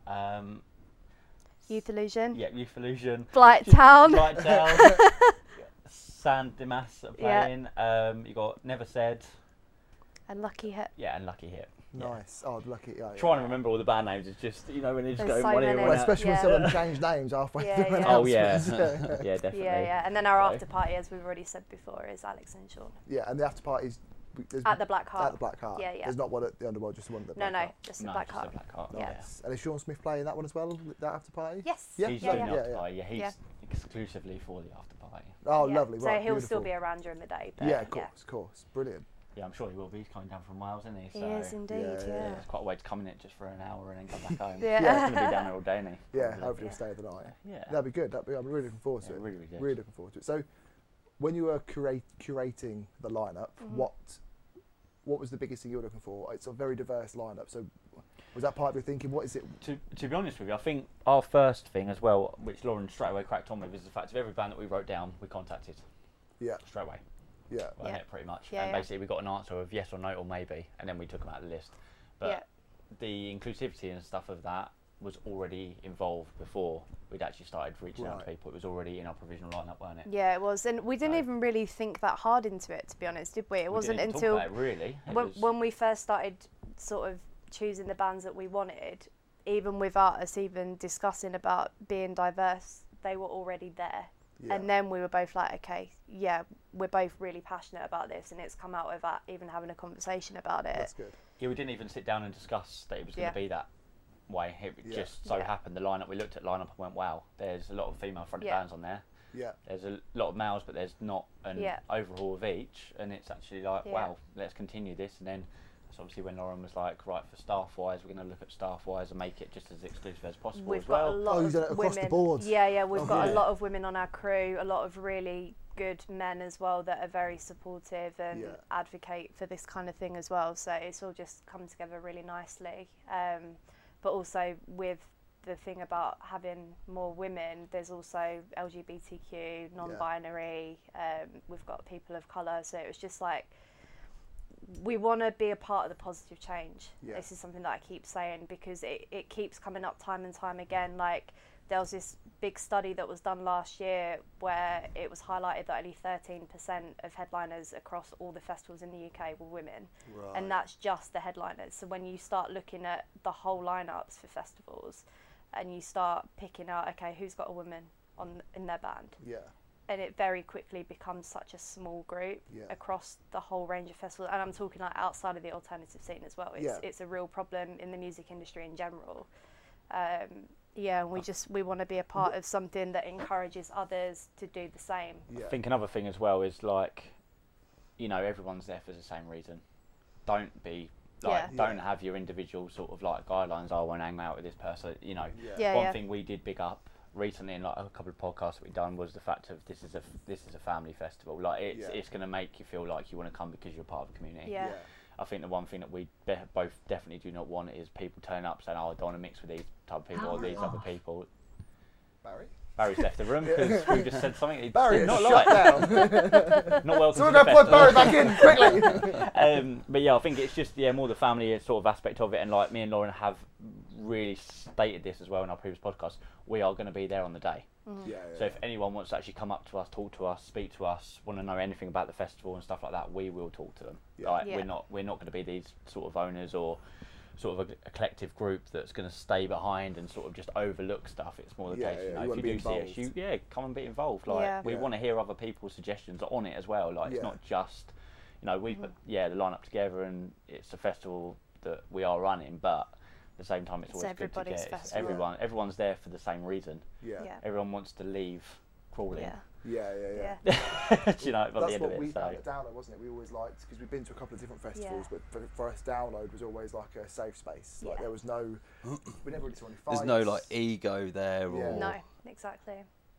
Youth Illusion, yeah, Youth Illusion, Blight Town. Bright Down, San Dimas are Yeah. playing. You got Never Said, and Lucky Hit. yeah, and Lucky Hit. Yeah. Nice. Oh, lucky. Yeah, yeah. Trying to remember all the band names is just, you know, when you just There's go so one ear, many. Well, one out. especially when Yeah. some of them change names halfway Yeah, through yeah. Oh yeah, announcements. yeah, definitely. Yeah. And then our So- after party, as we've already said before, is Alex and Sean. Yeah, and the after parties there's- At the Black Heart. At the Black Heart. Yeah, yeah. There's not one at the Underworld, just the one at the No, Black no, Heart. just the No, Black just Heart. the Black Heart. Yeah. Yeah. Nice. And is Sean Smith playing that one as well? That after party? Yes. Yeah. He's yeah, doing yeah. the after Yeah. party. Yeah, he's Yeah. exclusively for the after party. Oh, Yeah. lovely. So Right, he'll beautiful. still be around during the day. But Yeah, of course. Brilliant. Yeah, I'm sure he will be. He's coming down from Wales, isn't he? He So is indeed, yeah, yeah. yeah. it's quite a way to come in it just for an hour and then come back home. Yeah. He's going to be down there all day, isn't he? Yeah, Probably. hopefully Yeah. he'll stay the night. Yeah. That'd be good. I'm really looking forward to Yeah, it. really, really good. Really looking forward to it. So, when you were curating the lineup, what was the biggest thing you were looking for? It's a very diverse lineup. So, was that part of your thinking? What is it? To be honest with you, I think our first thing as well, which Lauren straight away cracked on with, is the fact of every band that we wrote down, we contacted Yeah, straight away. yeah, Wasn't Yeah. it, pretty much? Yeah, and yeah. basically we got an answer of yes or no or maybe, and then we took them out of the list. But Yeah. the inclusivity and stuff of that was already involved before we'd actually started reaching out to Right. people. It was already in our provisional lineup, weren't it? Yeah, it was. And we didn't So- even really think that hard into it, to be honest, did we? It We wasn't didn't talk until about it, really. It was- when we first started sort of choosing the bands that we wanted, even without us even discussing about being diverse, they were already there. yeah. And then we were both like, okay, yeah, we're both really passionate about this, and it's come out without even having a conversation about it. That's good. Yeah, we didn't even sit down and discuss that it was going Yeah. to be that way. It Yeah. just so Yeah. happened the lineup. We looked at lineup and went, wow, there's a lot of female fronted Yeah. bands on there. Yeah, There's a lot of males, but there's not an Yeah. overhaul of each. And it's actually like, Yeah. wow, let's continue this. And then So obviously when Lauren was like, right, for staff-wise, we're going to look at staff-wise and make it just as exclusive as possible We've as got well. a lot you've done of it across women. the board. Yeah, we've got yeah. a lot of women on our crew, a lot of really good men as well that are very supportive and Yeah. advocate for this kind of thing as well. So it's all just come together really nicely. But also with the thing about having more women, there's also LGBTQ, non-binary, we've got people of colour, so it was just like, we want to be a part of the positive change. Yeah. This is something that I keep saying because it keeps coming up time and time again. Like, there was this big study that was done last year where it was highlighted that only 13% of headliners across all the festivals in the UK were women. Right. And that's just the headliners. So when you start looking at the whole lineups for festivals and you start picking out, okay, who's got a woman in their band? Yeah. And it very quickly becomes such a small group across the whole range of festivals. And I'm talking like outside of the alternative scene as well. It's a real problem in the music industry in general. And we want to be a part of something that encourages others to do the same. Yeah. I think another thing as well is like, you know, everyone's there for the same reason. Don't be like, don't have your individual sort of like guidelines. I want to hang out with this person. You know, one thing we did big up recently in like a couple of podcasts that we've done was the fact of this is a family festival. Like it's going to make you feel like you want to come because you're part of the community. Yeah. I think the one thing that we both definitely do not want is people turning up saying, "Oh, I don't want to mix with these type of people or these other people." Barry's left the room because we just said something he Barry did not shut like. down. Not welcome. So we're to the going to plug Barry festival. back in quickly. But yeah, I think it's just more the family sort of aspect of it, and like me and Lauren have really stated this as well in our previous podcast. We are going to be there on the day. So if anyone wants to actually come up to us, talk to us, speak to us, want to know anything about the festival and stuff like that, we will talk to them. We're not going to be these sort of owners or sort of a collective group that's going to stay behind and sort of just overlook stuff. It's more the case, you know, if you do see us, come and be involved. Like we want to hear other people's suggestions on it as well. Like it's not just, you know, we put the lineup together and it's a festival that we are running, but at the same time it's always good to get everyone's there for the same reason. Everyone wants to leave crawling. Do you know, That's the end what of we found at Download, wasn't it? We always liked, because we've been to a couple of different festivals, but for us, Download was always like a safe space. Like there was no, we never really saw any fights. There's no like ego there, or No, exactly.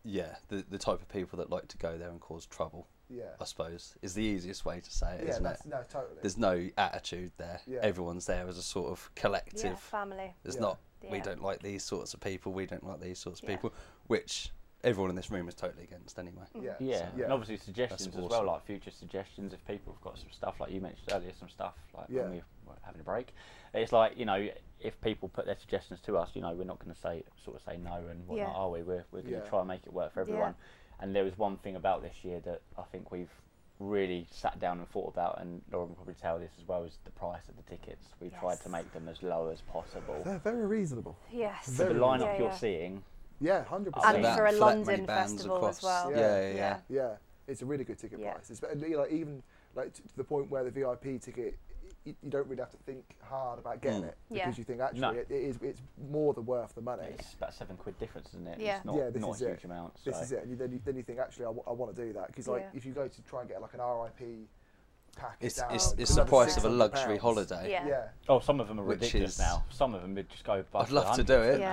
the type of people that like to go there and cause trouble. I suppose is the easiest way to say it, isn't it? No, totally. There's no attitude there. Everyone's there as a sort of collective. Family. There's not. We don't like these sorts of people. We don't like these sorts of people. Which everyone in this room is totally against anyway. And obviously suggestions as well, like future suggestions. If people have got some stuff, like you mentioned earlier, some stuff like when we were having a break, it's like, you know, if people put their suggestions to us, you know, we're not going to say no and whatnot, are we? We're going to try and make it work for everyone. And there was one thing about this year that I think we've really sat down and thought about, and Lauren will probably tell this as well, is the price of the tickets. We tried to make them as low as possible. They're very reasonable. Yes. So the lineup you're seeing. 100%. And for a that London many bands festival across. as well. Yeah, it's a really good ticket price. It's, like, even like to the point where the VIP ticket, you don't really have to think hard about getting it, because you think actually it's more than worth the money. It's about £7 difference, isn't it? Yeah. It's not a huge amount. So. This is it. And then you think actually I want to do that, because like if you go to try and get like an RIP package, it's the price of a luxury holiday. Oh, some of them are ridiculous now. Some of them would just go. I'd love to do it,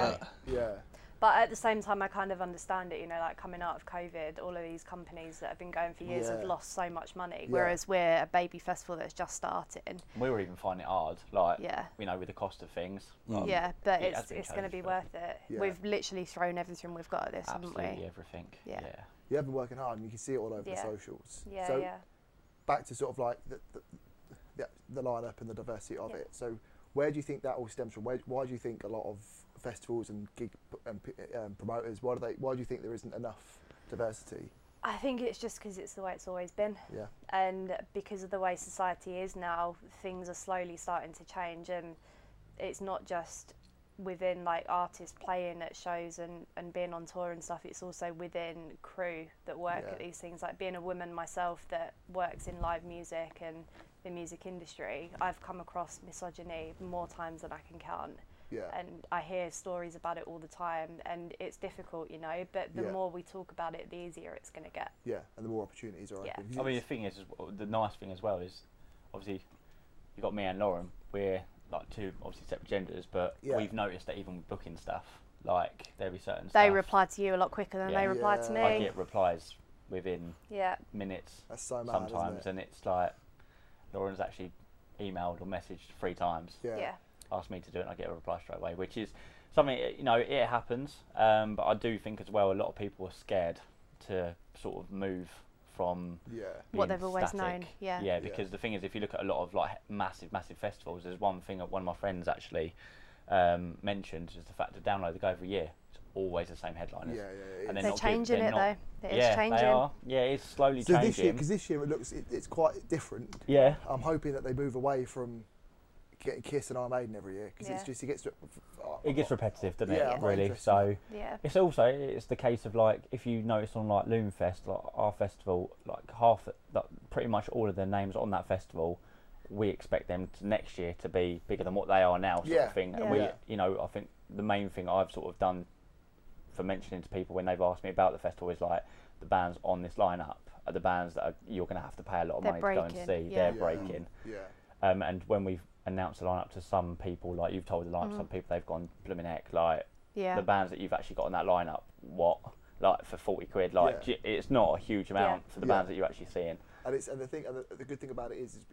but at the same time, I kind of understand it. You know, like coming out of COVID, all of these companies that have been going for years have lost so much money, whereas we're a baby festival that's just starting. We were even finding it hard, like you know, with the cost of things. But it's going to be worth it. We've literally thrown everything we've got at this, haven't we? Absolutely everything. You have been working hard, and you can see it all over the socials. So back to sort of like the lineup and the diversity of it. So where do you think that all stems from? Why do you think a lot of festivals and gig promoters, why do you think there isn't enough diversity? I think it's just because it's the way it's always been. And because of the way society is now, things are slowly starting to change, and it's not just within like artists playing at shows and being on tour and stuff, it's also within crew that work at these things. Like being a woman myself that works in live music and the music industry, I've come across misogyny more times than I can count. And I hear stories about it all the time, and it's difficult, you know, but the more we talk about it, the easier it's going to get. And the more opportunities are open. I mean, the thing is, the nice thing as well is, obviously, you got me and Lauren. We're like two obviously separate genders, but Yeah. we've noticed that even with booking stuff, like there'll be certain They stuff. reply to you a lot quicker than Yeah. they reply to Yeah. me. I get replies within Yeah. minutes That's so mad, sometimes, isn't and it's like Lauren's actually emailed or messaged 3 times, it? Yeah. asked me to do it, and I get a reply straight away, which is something, you know, it happens. But I do think as well, a lot of people are scared to sort of move from Yeah. What being they've always static. known, yeah. Yeah, because the thing is, if you look at a lot of like massive festivals, there's one thing that one of my friends actually mentioned is the fact that Download, they go every year. It's always the same headliners. Yeah, And yeah. They're not changing they're it not- though. It is Yeah, changing. they are. Yeah, it's slowly So changing. because this year it looks it's quite different. Yeah. I'm hoping that they move away from getting Kiss and Iron Maiden every year because Yeah. it's just it gets repetitive, doesn't it? Yeah, I'm not really. interested So Yeah. it's the case of like, if you notice on like Loomfest, like our festival, like pretty much all of the names on that festival, we expect them to next year to be bigger than what they are now, sort Yeah. of thing. Yeah. And we, Yeah. you know, I think the main thing I've sort of done for mentioning to people when they've asked me about the festival is like, the bands on this lineup are the bands that you're going to have to pay a lot of They're money to go and breaking, see. yeah. They're breaking. Yeah. And when we've announced the lineup to some people, like you've told the lineup, some people they've gone blooming heck, like Yeah. the bands that you've actually got on that lineup, what, like for 40 quid, like Yeah. it's not a huge amount for the Yeah. bands that you're actually seeing. And the good thing about it is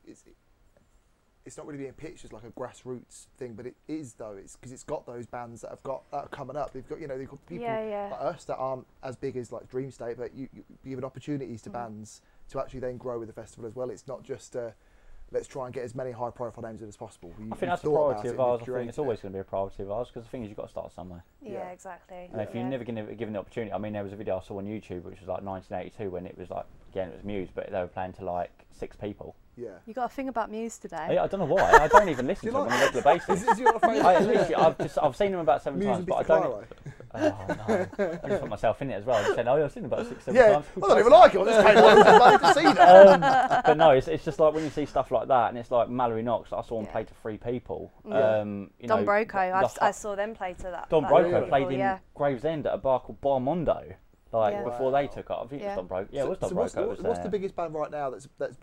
it's not really being pitched as like a grassroots thing, but it is though. It's because it's got those bands that are coming up. They've got they've got people Yeah. like us that aren't as big as like Dream State, but you giving opportunities to bands to actually then grow with the festival as well. It's not just let's try and get as many high profile names in as possible. I think that's a priority of ours. I think it's always going to be a priority of ours because the thing is you've got to start somewhere. Yeah, Yeah. exactly. And if you're never given the opportunity, I mean, there was a video I saw on YouTube which was like 1982 when it was like, again, it was Muse, but they were playing to like 6 people. Yeah. You got a thing about Muse today. I don't know why. I don't even listen Do to you them on a regular basis. Is your favourite? I literally, I've seen them about 7 Muse times, and but I Mr. don't. Clyro. Oh no! I just put myself in it as well. I just said, I've seen them about 6, 7 Yeah, times. I don't even like it. I just paid money to see that. But no, it's just like when you see stuff like that, and it's like Mallory Knox. I saw him Yeah. play to 3 people. Yeah. You Don know, Broco, the I saw them play to that. Don that Broco people, played in yeah. Gravesend at a bar called Barmondo, like Yeah. before they took off. I think it Yeah. was Don Broco. Yeah, it was Don So Broco. was what's there. the biggest band right now?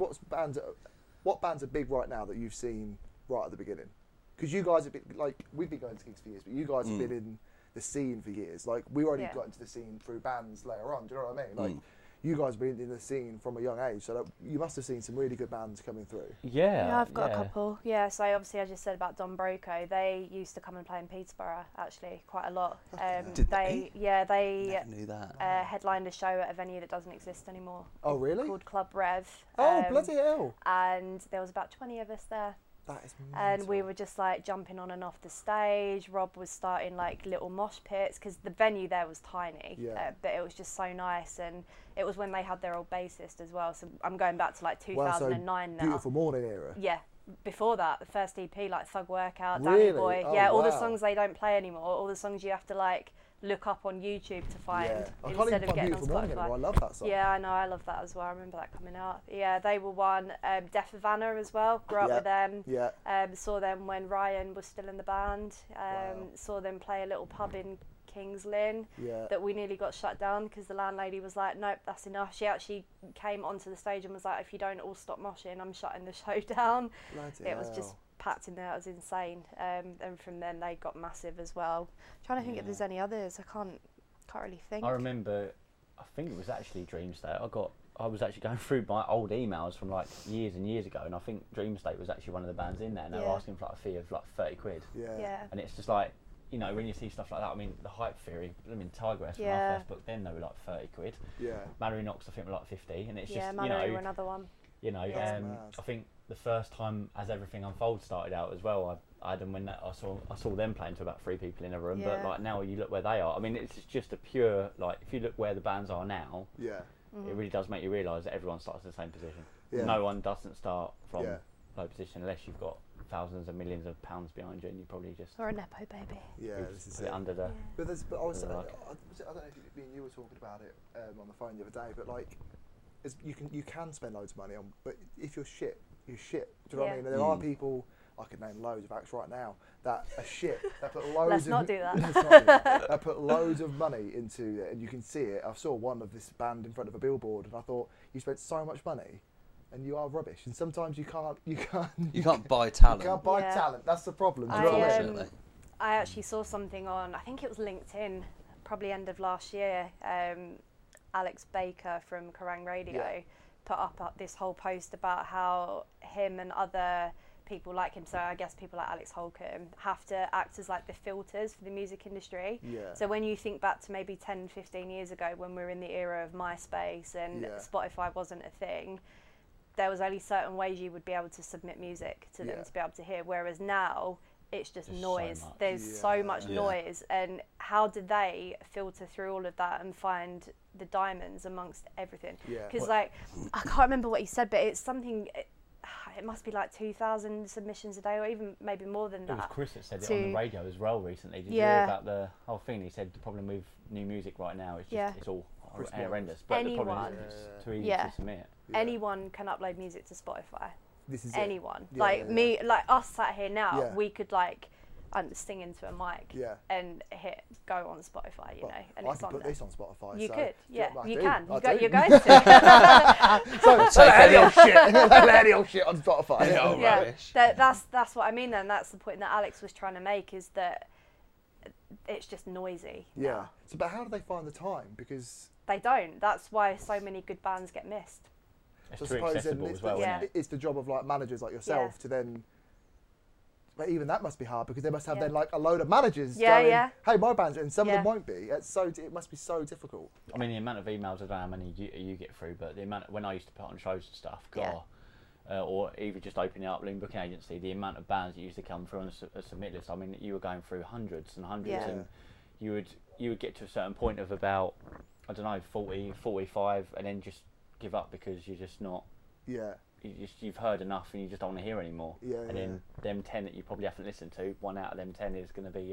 What bands are big right now that you've seen right at the beginning? Because you guys have been like we've been going to gigs for years, but you guys have been in the scene for years. Like we already Yeah. got into the scene through bands later on. Do you know what I mean? Like you guys have been in the scene from a young age, so that you must have seen some really good bands coming through. Yeah, I've got a couple. Yeah, so obviously I just said about Don Broco. They used to come and play in Peterborough actually quite a lot. Did they? Yeah, they Never knew that. headlined a show at a venue that doesn't exist anymore. Oh, really? Called Club Rev. Oh, bloody hell! And there was about 20 of us there. That is And we mental. were just like jumping on and off the stage. Rob was starting like little mosh pits because the venue there was tiny, Yeah. but it was just so nice. And it was when they had their old bassist as well. So I'm going back to like Wow, so 2009 now. Beautiful Morning era. Yeah, before that, the first EP, like Thug Workout, Really? Danny Boy. Oh, yeah, all the wow. songs they don't play anymore. All the songs you have to like look up on YouTube to find Yeah. I can't instead even of find getting on Beautiful Morning Spotify. anymore. I love that song. Yeah, I know. I love that as well. I remember that coming out. Yeah, they were one. Deaf Havana as well. Grew up Yeah. with them. Yeah. Saw them when Ryan was still in the band. Wow. Saw them play a little pub in Kings Lynn Yeah. that we nearly got shut down because the landlady was like, nope, that's enough. She actually came onto the stage and was like, if you don't all stop moshing, I'm shutting the show down. Bloody It was hell. just packed in there. It was insane. And from then they got massive as well. Trying to think if there's any others. I can't really think. I remember, I think it was actually Dream State. I was actually going through my old emails from like years and years ago, and I think Dream State was actually one of the bands in there, and they were Yeah. asking for like a fee of like 30 quid. Yeah. Yeah. And it's just like, you know, when you see stuff like that, I mean, the Hype Theory, I mean, Tigress, when I Yeah. first booked them, they were like 30 quid. Yeah. Mallory Knox, I think, were like 50, and it's Yeah, just, Mallory you were know, another one. Yeah. Mad. I think the first time as Everything Unfolds started out as well, I had them when I saw them playing to about 3 people in a room, but Yeah. like now you look where they are. I mean, it's just a pure, like, if you look where the bands are now, Yeah. Mm-hmm. it really does make you realise that everyone starts in the same position. Yeah. No one doesn't start from Yeah. low position unless you've got thousands and millions of pounds behind you, and you probably just Or a Nepo baby. Yeah. put This is it it. under the. But I was, Yeah, I like- don't know if me and you were talking about it on the phone the other day, but like, you can spend loads of money on, but if you're shit, you're shit. Do you know what I Yeah. mean? There are people, I could name loads of acts right now that are shit. That put loads. Let's of, not do that. Let's not do that. That put loads of money into it, and you can see it. I saw one of this band in front of a billboard, and I thought, you spent so much money and you are rubbish. And sometimes you can't You can't buy talent. You can't buy Yeah. talent. That's the problem. Do you know what I mean? Unfortunately. I actually saw something on, I think it was LinkedIn, probably end of last year. Alex Baker from Kerrang Radio Yeah. put up this whole post about how him and other people like him, so I guess people like Alex Holcomb, have to act as like the filters for the music industry. Yeah. So when you think back to maybe 10, 15 years ago when we were in the era of MySpace and Yeah. Spotify wasn't a thing, there was only certain ways you would be able to submit music to them Yeah. to be able to hear, whereas now it's just There's so noise. much. There's Yeah. so much Yeah. noise, and how do they filter through all of that and find the diamonds amongst everything? Yeah. Because like, I can't remember what he said, but it's something, it must be like 2,000 submissions a day, or even maybe more than It was that. Chris that said it on the radio as well recently. Did you Yeah. hear about the whole thing? He said the problem with new music right now is just Yeah. it's all Chris horrendous. But the problem Anyone. is it's too easy Yeah. to submit. Yeah. Anyone can upload music to Spotify. This is Anyone. Yeah, Like yeah, yeah. me, like us sat here now, Yeah. we could like sing into a mic Yeah. and hit go on Spotify, you Well, know, and I it's could on put there. this on Spotify. You so could, yeah, I you do, can. I You go, do. you're going to. So let any old shit. Let any old shit on Spotify. No. Yeah, Rubbish. that's what I mean. Then that's the point that Alex was trying to make, is that it's just noisy. Yeah. now. So, but how do they find the time? Because They don't. That's why so many good bands get missed. It's so I too suppose then accessible it's, as well, Yeah. isn't it? it's the job of like managers like yourself to then. But even that must be hard because they must have Yeah. then like a load of managers Yeah, going, yeah. hey, my band's, and some of them Yeah. won't be. It must be so difficult. I mean, the amount of emails, I don't know how many you get through, but the amount when I used to put on shows and stuff, Yeah. or even just opening up Loon Booking Agency, the amount of bands that used to come through on a submit list. I mean, you were going through hundreds and hundreds, Yeah. and you would get to a certain point of about, I don't know, 40, 45, and then just give up because you're just not. Yeah. You've heard enough and you just don't want to hear anymore. Yeah, and then them 10 that you probably haven't listened to, 1 out of them 10 is going to be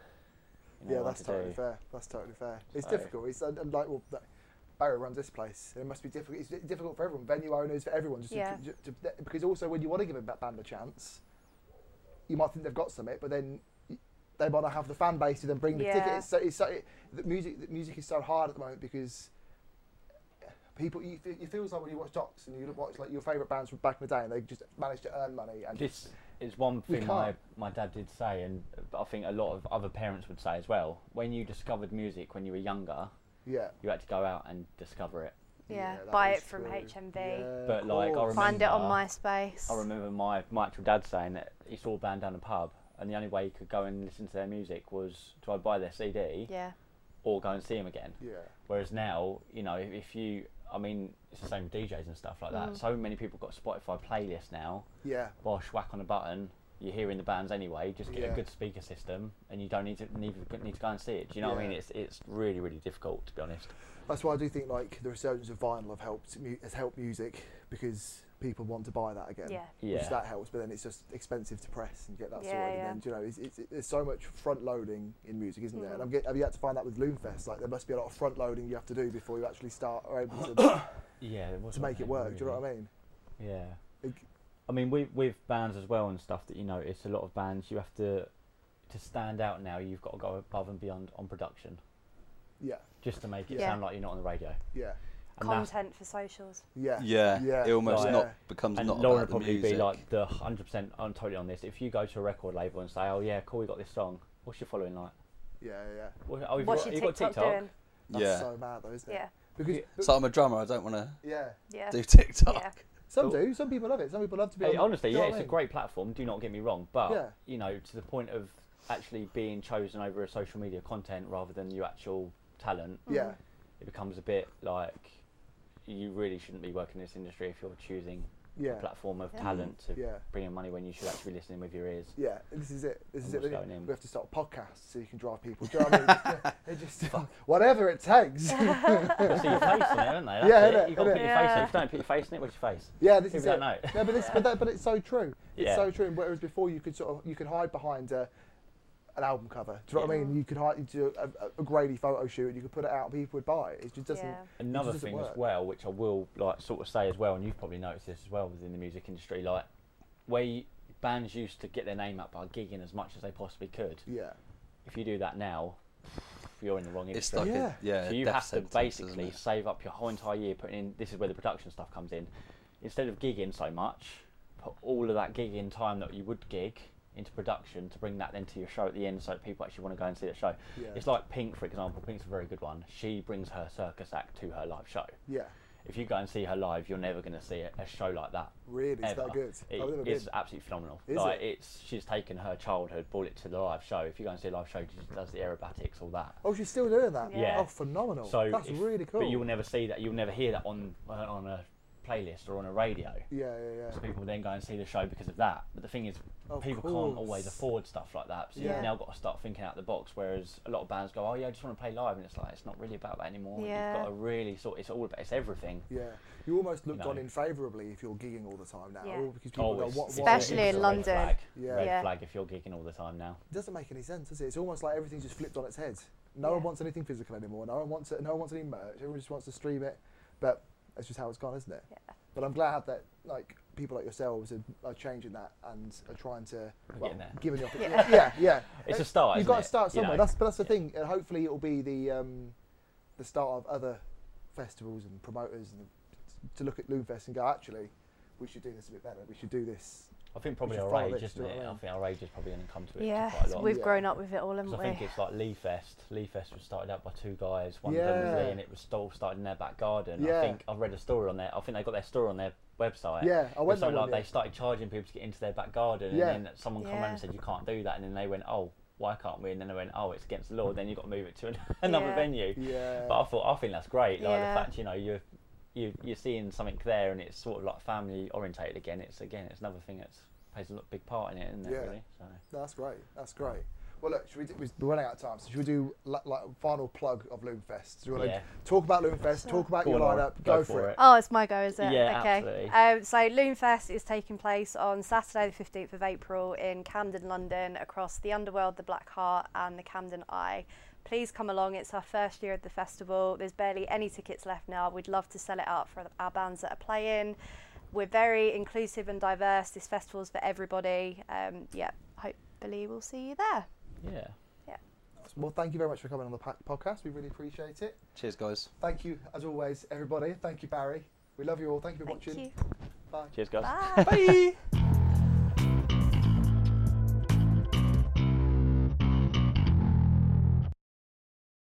Yeah, one that's to totally do. fair. That's totally fair. It's So- difficult. It's like, well, Barry runs this place. It must be difficult. It's difficult for everyone, venue owners, for everyone. Just Yeah. because also when you want to give a band a chance, you might think they've got something, but then they might not have the fan base to then bring the Yeah. tickets. The music is so hard at the moment because people. It feels like when you watch docs and you watch like your favourite bands from back in the day, and they just manage to earn money and This is one We thing can't. my dad did say, and I think a lot of other parents would say as well. When you discovered music when you were younger, yeah. you had to go out and discover it. Yeah, that buy is it from true. HMV. Yeah, But, of like, I course. Find it on remember- MySpace. I remember my actual dad saying that he saw a band down the pub, and the only way he could go and listen to their music was to either buy their CD Yeah. or go and see them again. Yeah. Whereas now, you know, if you, I mean, it's the same with DJs and stuff like that. So many people got Spotify playlists now. Yeah. Bosh, whack on a button. You're hearing the bands anyway. Just get Yeah. a good speaker system, and you don't need to go and see it. Do you know what I Yeah. mean? It's really really difficult, to be honest. That's why I do think like the resurgence of vinyl has helped music because people want to buy that again. Yeah. Which Yeah. that helps, but then it's just expensive to press and get that Yeah, sorted. yeah. And then, you know, there's so much front loading in music, isn't there? Mhm. And I've yet to find that with Loomfest. Like there must be a lot of front loading you have to do before you actually are able to Yeah, there was to make it work. Do you know what I mean? Yeah. Like- I mean, with bands as well and stuff that you notice, a lot of bands you have to stand out now. You've got to go above and beyond on production Yeah. just to make it Yeah. sound like you're not on the radio. Yeah. And that's- Content for socials. Yeah. Yeah, Yeah. it almost Like- not becomes And not Lauren about would the probably music. be like the 100%. I'm totally on this. If you go to a record label and say, "Oh yeah, cool, we got this song. What's your following like? Yeah. Yeah. Oh, What's your you've got TikTok doing? That's Yeah. so mad though, isn't it? Yeah. Because So I'm a drummer. I don't want to yeah. Yeah. do TikTok. Yeah. Some do. Some people love it. Some people love to be. Hey, on, honestly, do you know yeah, what it's I a mean? great platform. Do not get me wrong, but Yeah. you know, to the point of actually being chosen over a social media content rather than your actual talent, Yeah. it becomes a bit like you really shouldn't be working in this industry if you're choosing Yeah. a platform of Yeah. talent to Yeah. bring in money when you should actually be listening with your ears. Yeah, this is it. This is And it. what's going in. We have to start a podcast so you can drive people. Do you know what I mean? It just whatever it takes. You've got to see your face on it, haven't they? That's Yeah, it. innit, You've got to innit? put your face in it. Yeah. If you don't put your face in it, what's your face? Yeah, this People is don't it. know. No, but it's so true. It's Yeah. so true. And whereas before you could hide behind an album cover. Do you know what I mean? You could hide, you do a Grady photo shoot, and you could put it out, and people would buy it. It just doesn't. Yeah. Another doesn't thing as work. well, which I will like sort of say as well, and you've probably noticed this as well within the music industry, like where bands used to get their name up by gigging as much as they possibly could. Yeah. If you do that now, you're in the wrong It's industry. like Yeah. a So you death have to sentence, basically isn't it? save up your whole entire year putting in. This is where the production stuff comes in. instead of gigging so much, put all of that gigging time that you would gig into production to bring that then to your show at the end so that people actually want to go and see the show. Yeah. It's like Pink, for example. Pink's a very good one. She brings her circus act to her live show. Yeah. If you go and see her live, you're never going to see a show like that. Really? It's ever. that good? It I've never is been. absolutely phenomenal. Is like it? she's taken her childhood, brought it to the live show. If you go and see a live show, she does the aerobatics, all that. Oh, she's still doing that? Yeah. Oh, phenomenal. So that's really cool. But you'll never see that. You'll never hear that on a playlist or on a radio. Yeah. So people then go and see the show because of that. But the thing is, Of people course. can't always afford stuff like that. So Yeah. you've now got to start thinking out the box. Whereas a lot of bands go, oh yeah, I just want to play live, and it's like it's not really about that anymore. Yeah. You've got to really it's everything. Yeah. You almost looked know. on in favourably if you're gigging all the time now. Yeah. Because people go, it's- what, Especially it's in a red London. Flag. Yeah. Red Yeah. flag if you're gigging all the time now. It doesn't make any sense, does it? It's almost like everything's just flipped on its head. No Yeah. one wants anything physical anymore. No one wants it. No one wants any merch. Everyone just wants to stream it. But that's just how it's gone, isn't it? Yeah. But I'm glad that like people like yourselves are changing that and are trying to getting there. giving the opportunity. Yeah. It's a start. You've isn't got to it? start You somewhere. know? That's the thing, and hopefully it'll be the start of other festivals and promoters and to look at Loomfest and go, actually, we should do this a bit better. We should do this. I think probably should our follow age, this, isn't do you know it? what I I mean? think our age is probably going to come to it Yeah, quite a lot. we've Yeah. grown up with it all, haven't 'Cause we? I think it's like Lee Fest. Lee Fest was started out by two guys. One of them was Yeah. Lee, and it was still started in their back garden. Yeah. I think I've read a story on there. I think they got their store on their website. Yeah, I It went was there something like one they year. started charging people to get into their back garden, Yeah. and then someone come around and said you can't do that, and then they went, oh, why can't we? And then they went, oh, it's against the law. Then you've got to move it to another Yeah. venue. Yeah. But I think that's great. Like Yeah. the fact you're seeing something there, and it's sort of like family orientated again. It's another thing that's plays a big part in it, isn't it? Yeah. Really. So. That's great. That's great. Well, look, we're running out of time, so should we do like final plug of Loomfest? Do you want to talk about Loomfest, talk about Go your on, Lauren, lineup, go for it. Oh, it's my go, is it? Yeah, okay. absolutely. So Loomfest is taking place on Saturday the 15th of April in Camden, London, across the Underworld, the Black Heart and the Camden Eye. Please come along. It's our first year of the festival. There's barely any tickets left now. We'd love to sell it out for our bands that are playing. We're very inclusive and diverse. This festival's for everybody. Hopefully we'll see you there. Yeah. Well, thank you very much for coming on the podcast. We really appreciate it. Cheers, guys. Thank you, as always, everybody. Thank you, Barry. We love you all. Thank you for Thank watching. you. Bye. Cheers, guys. Bye. Bye.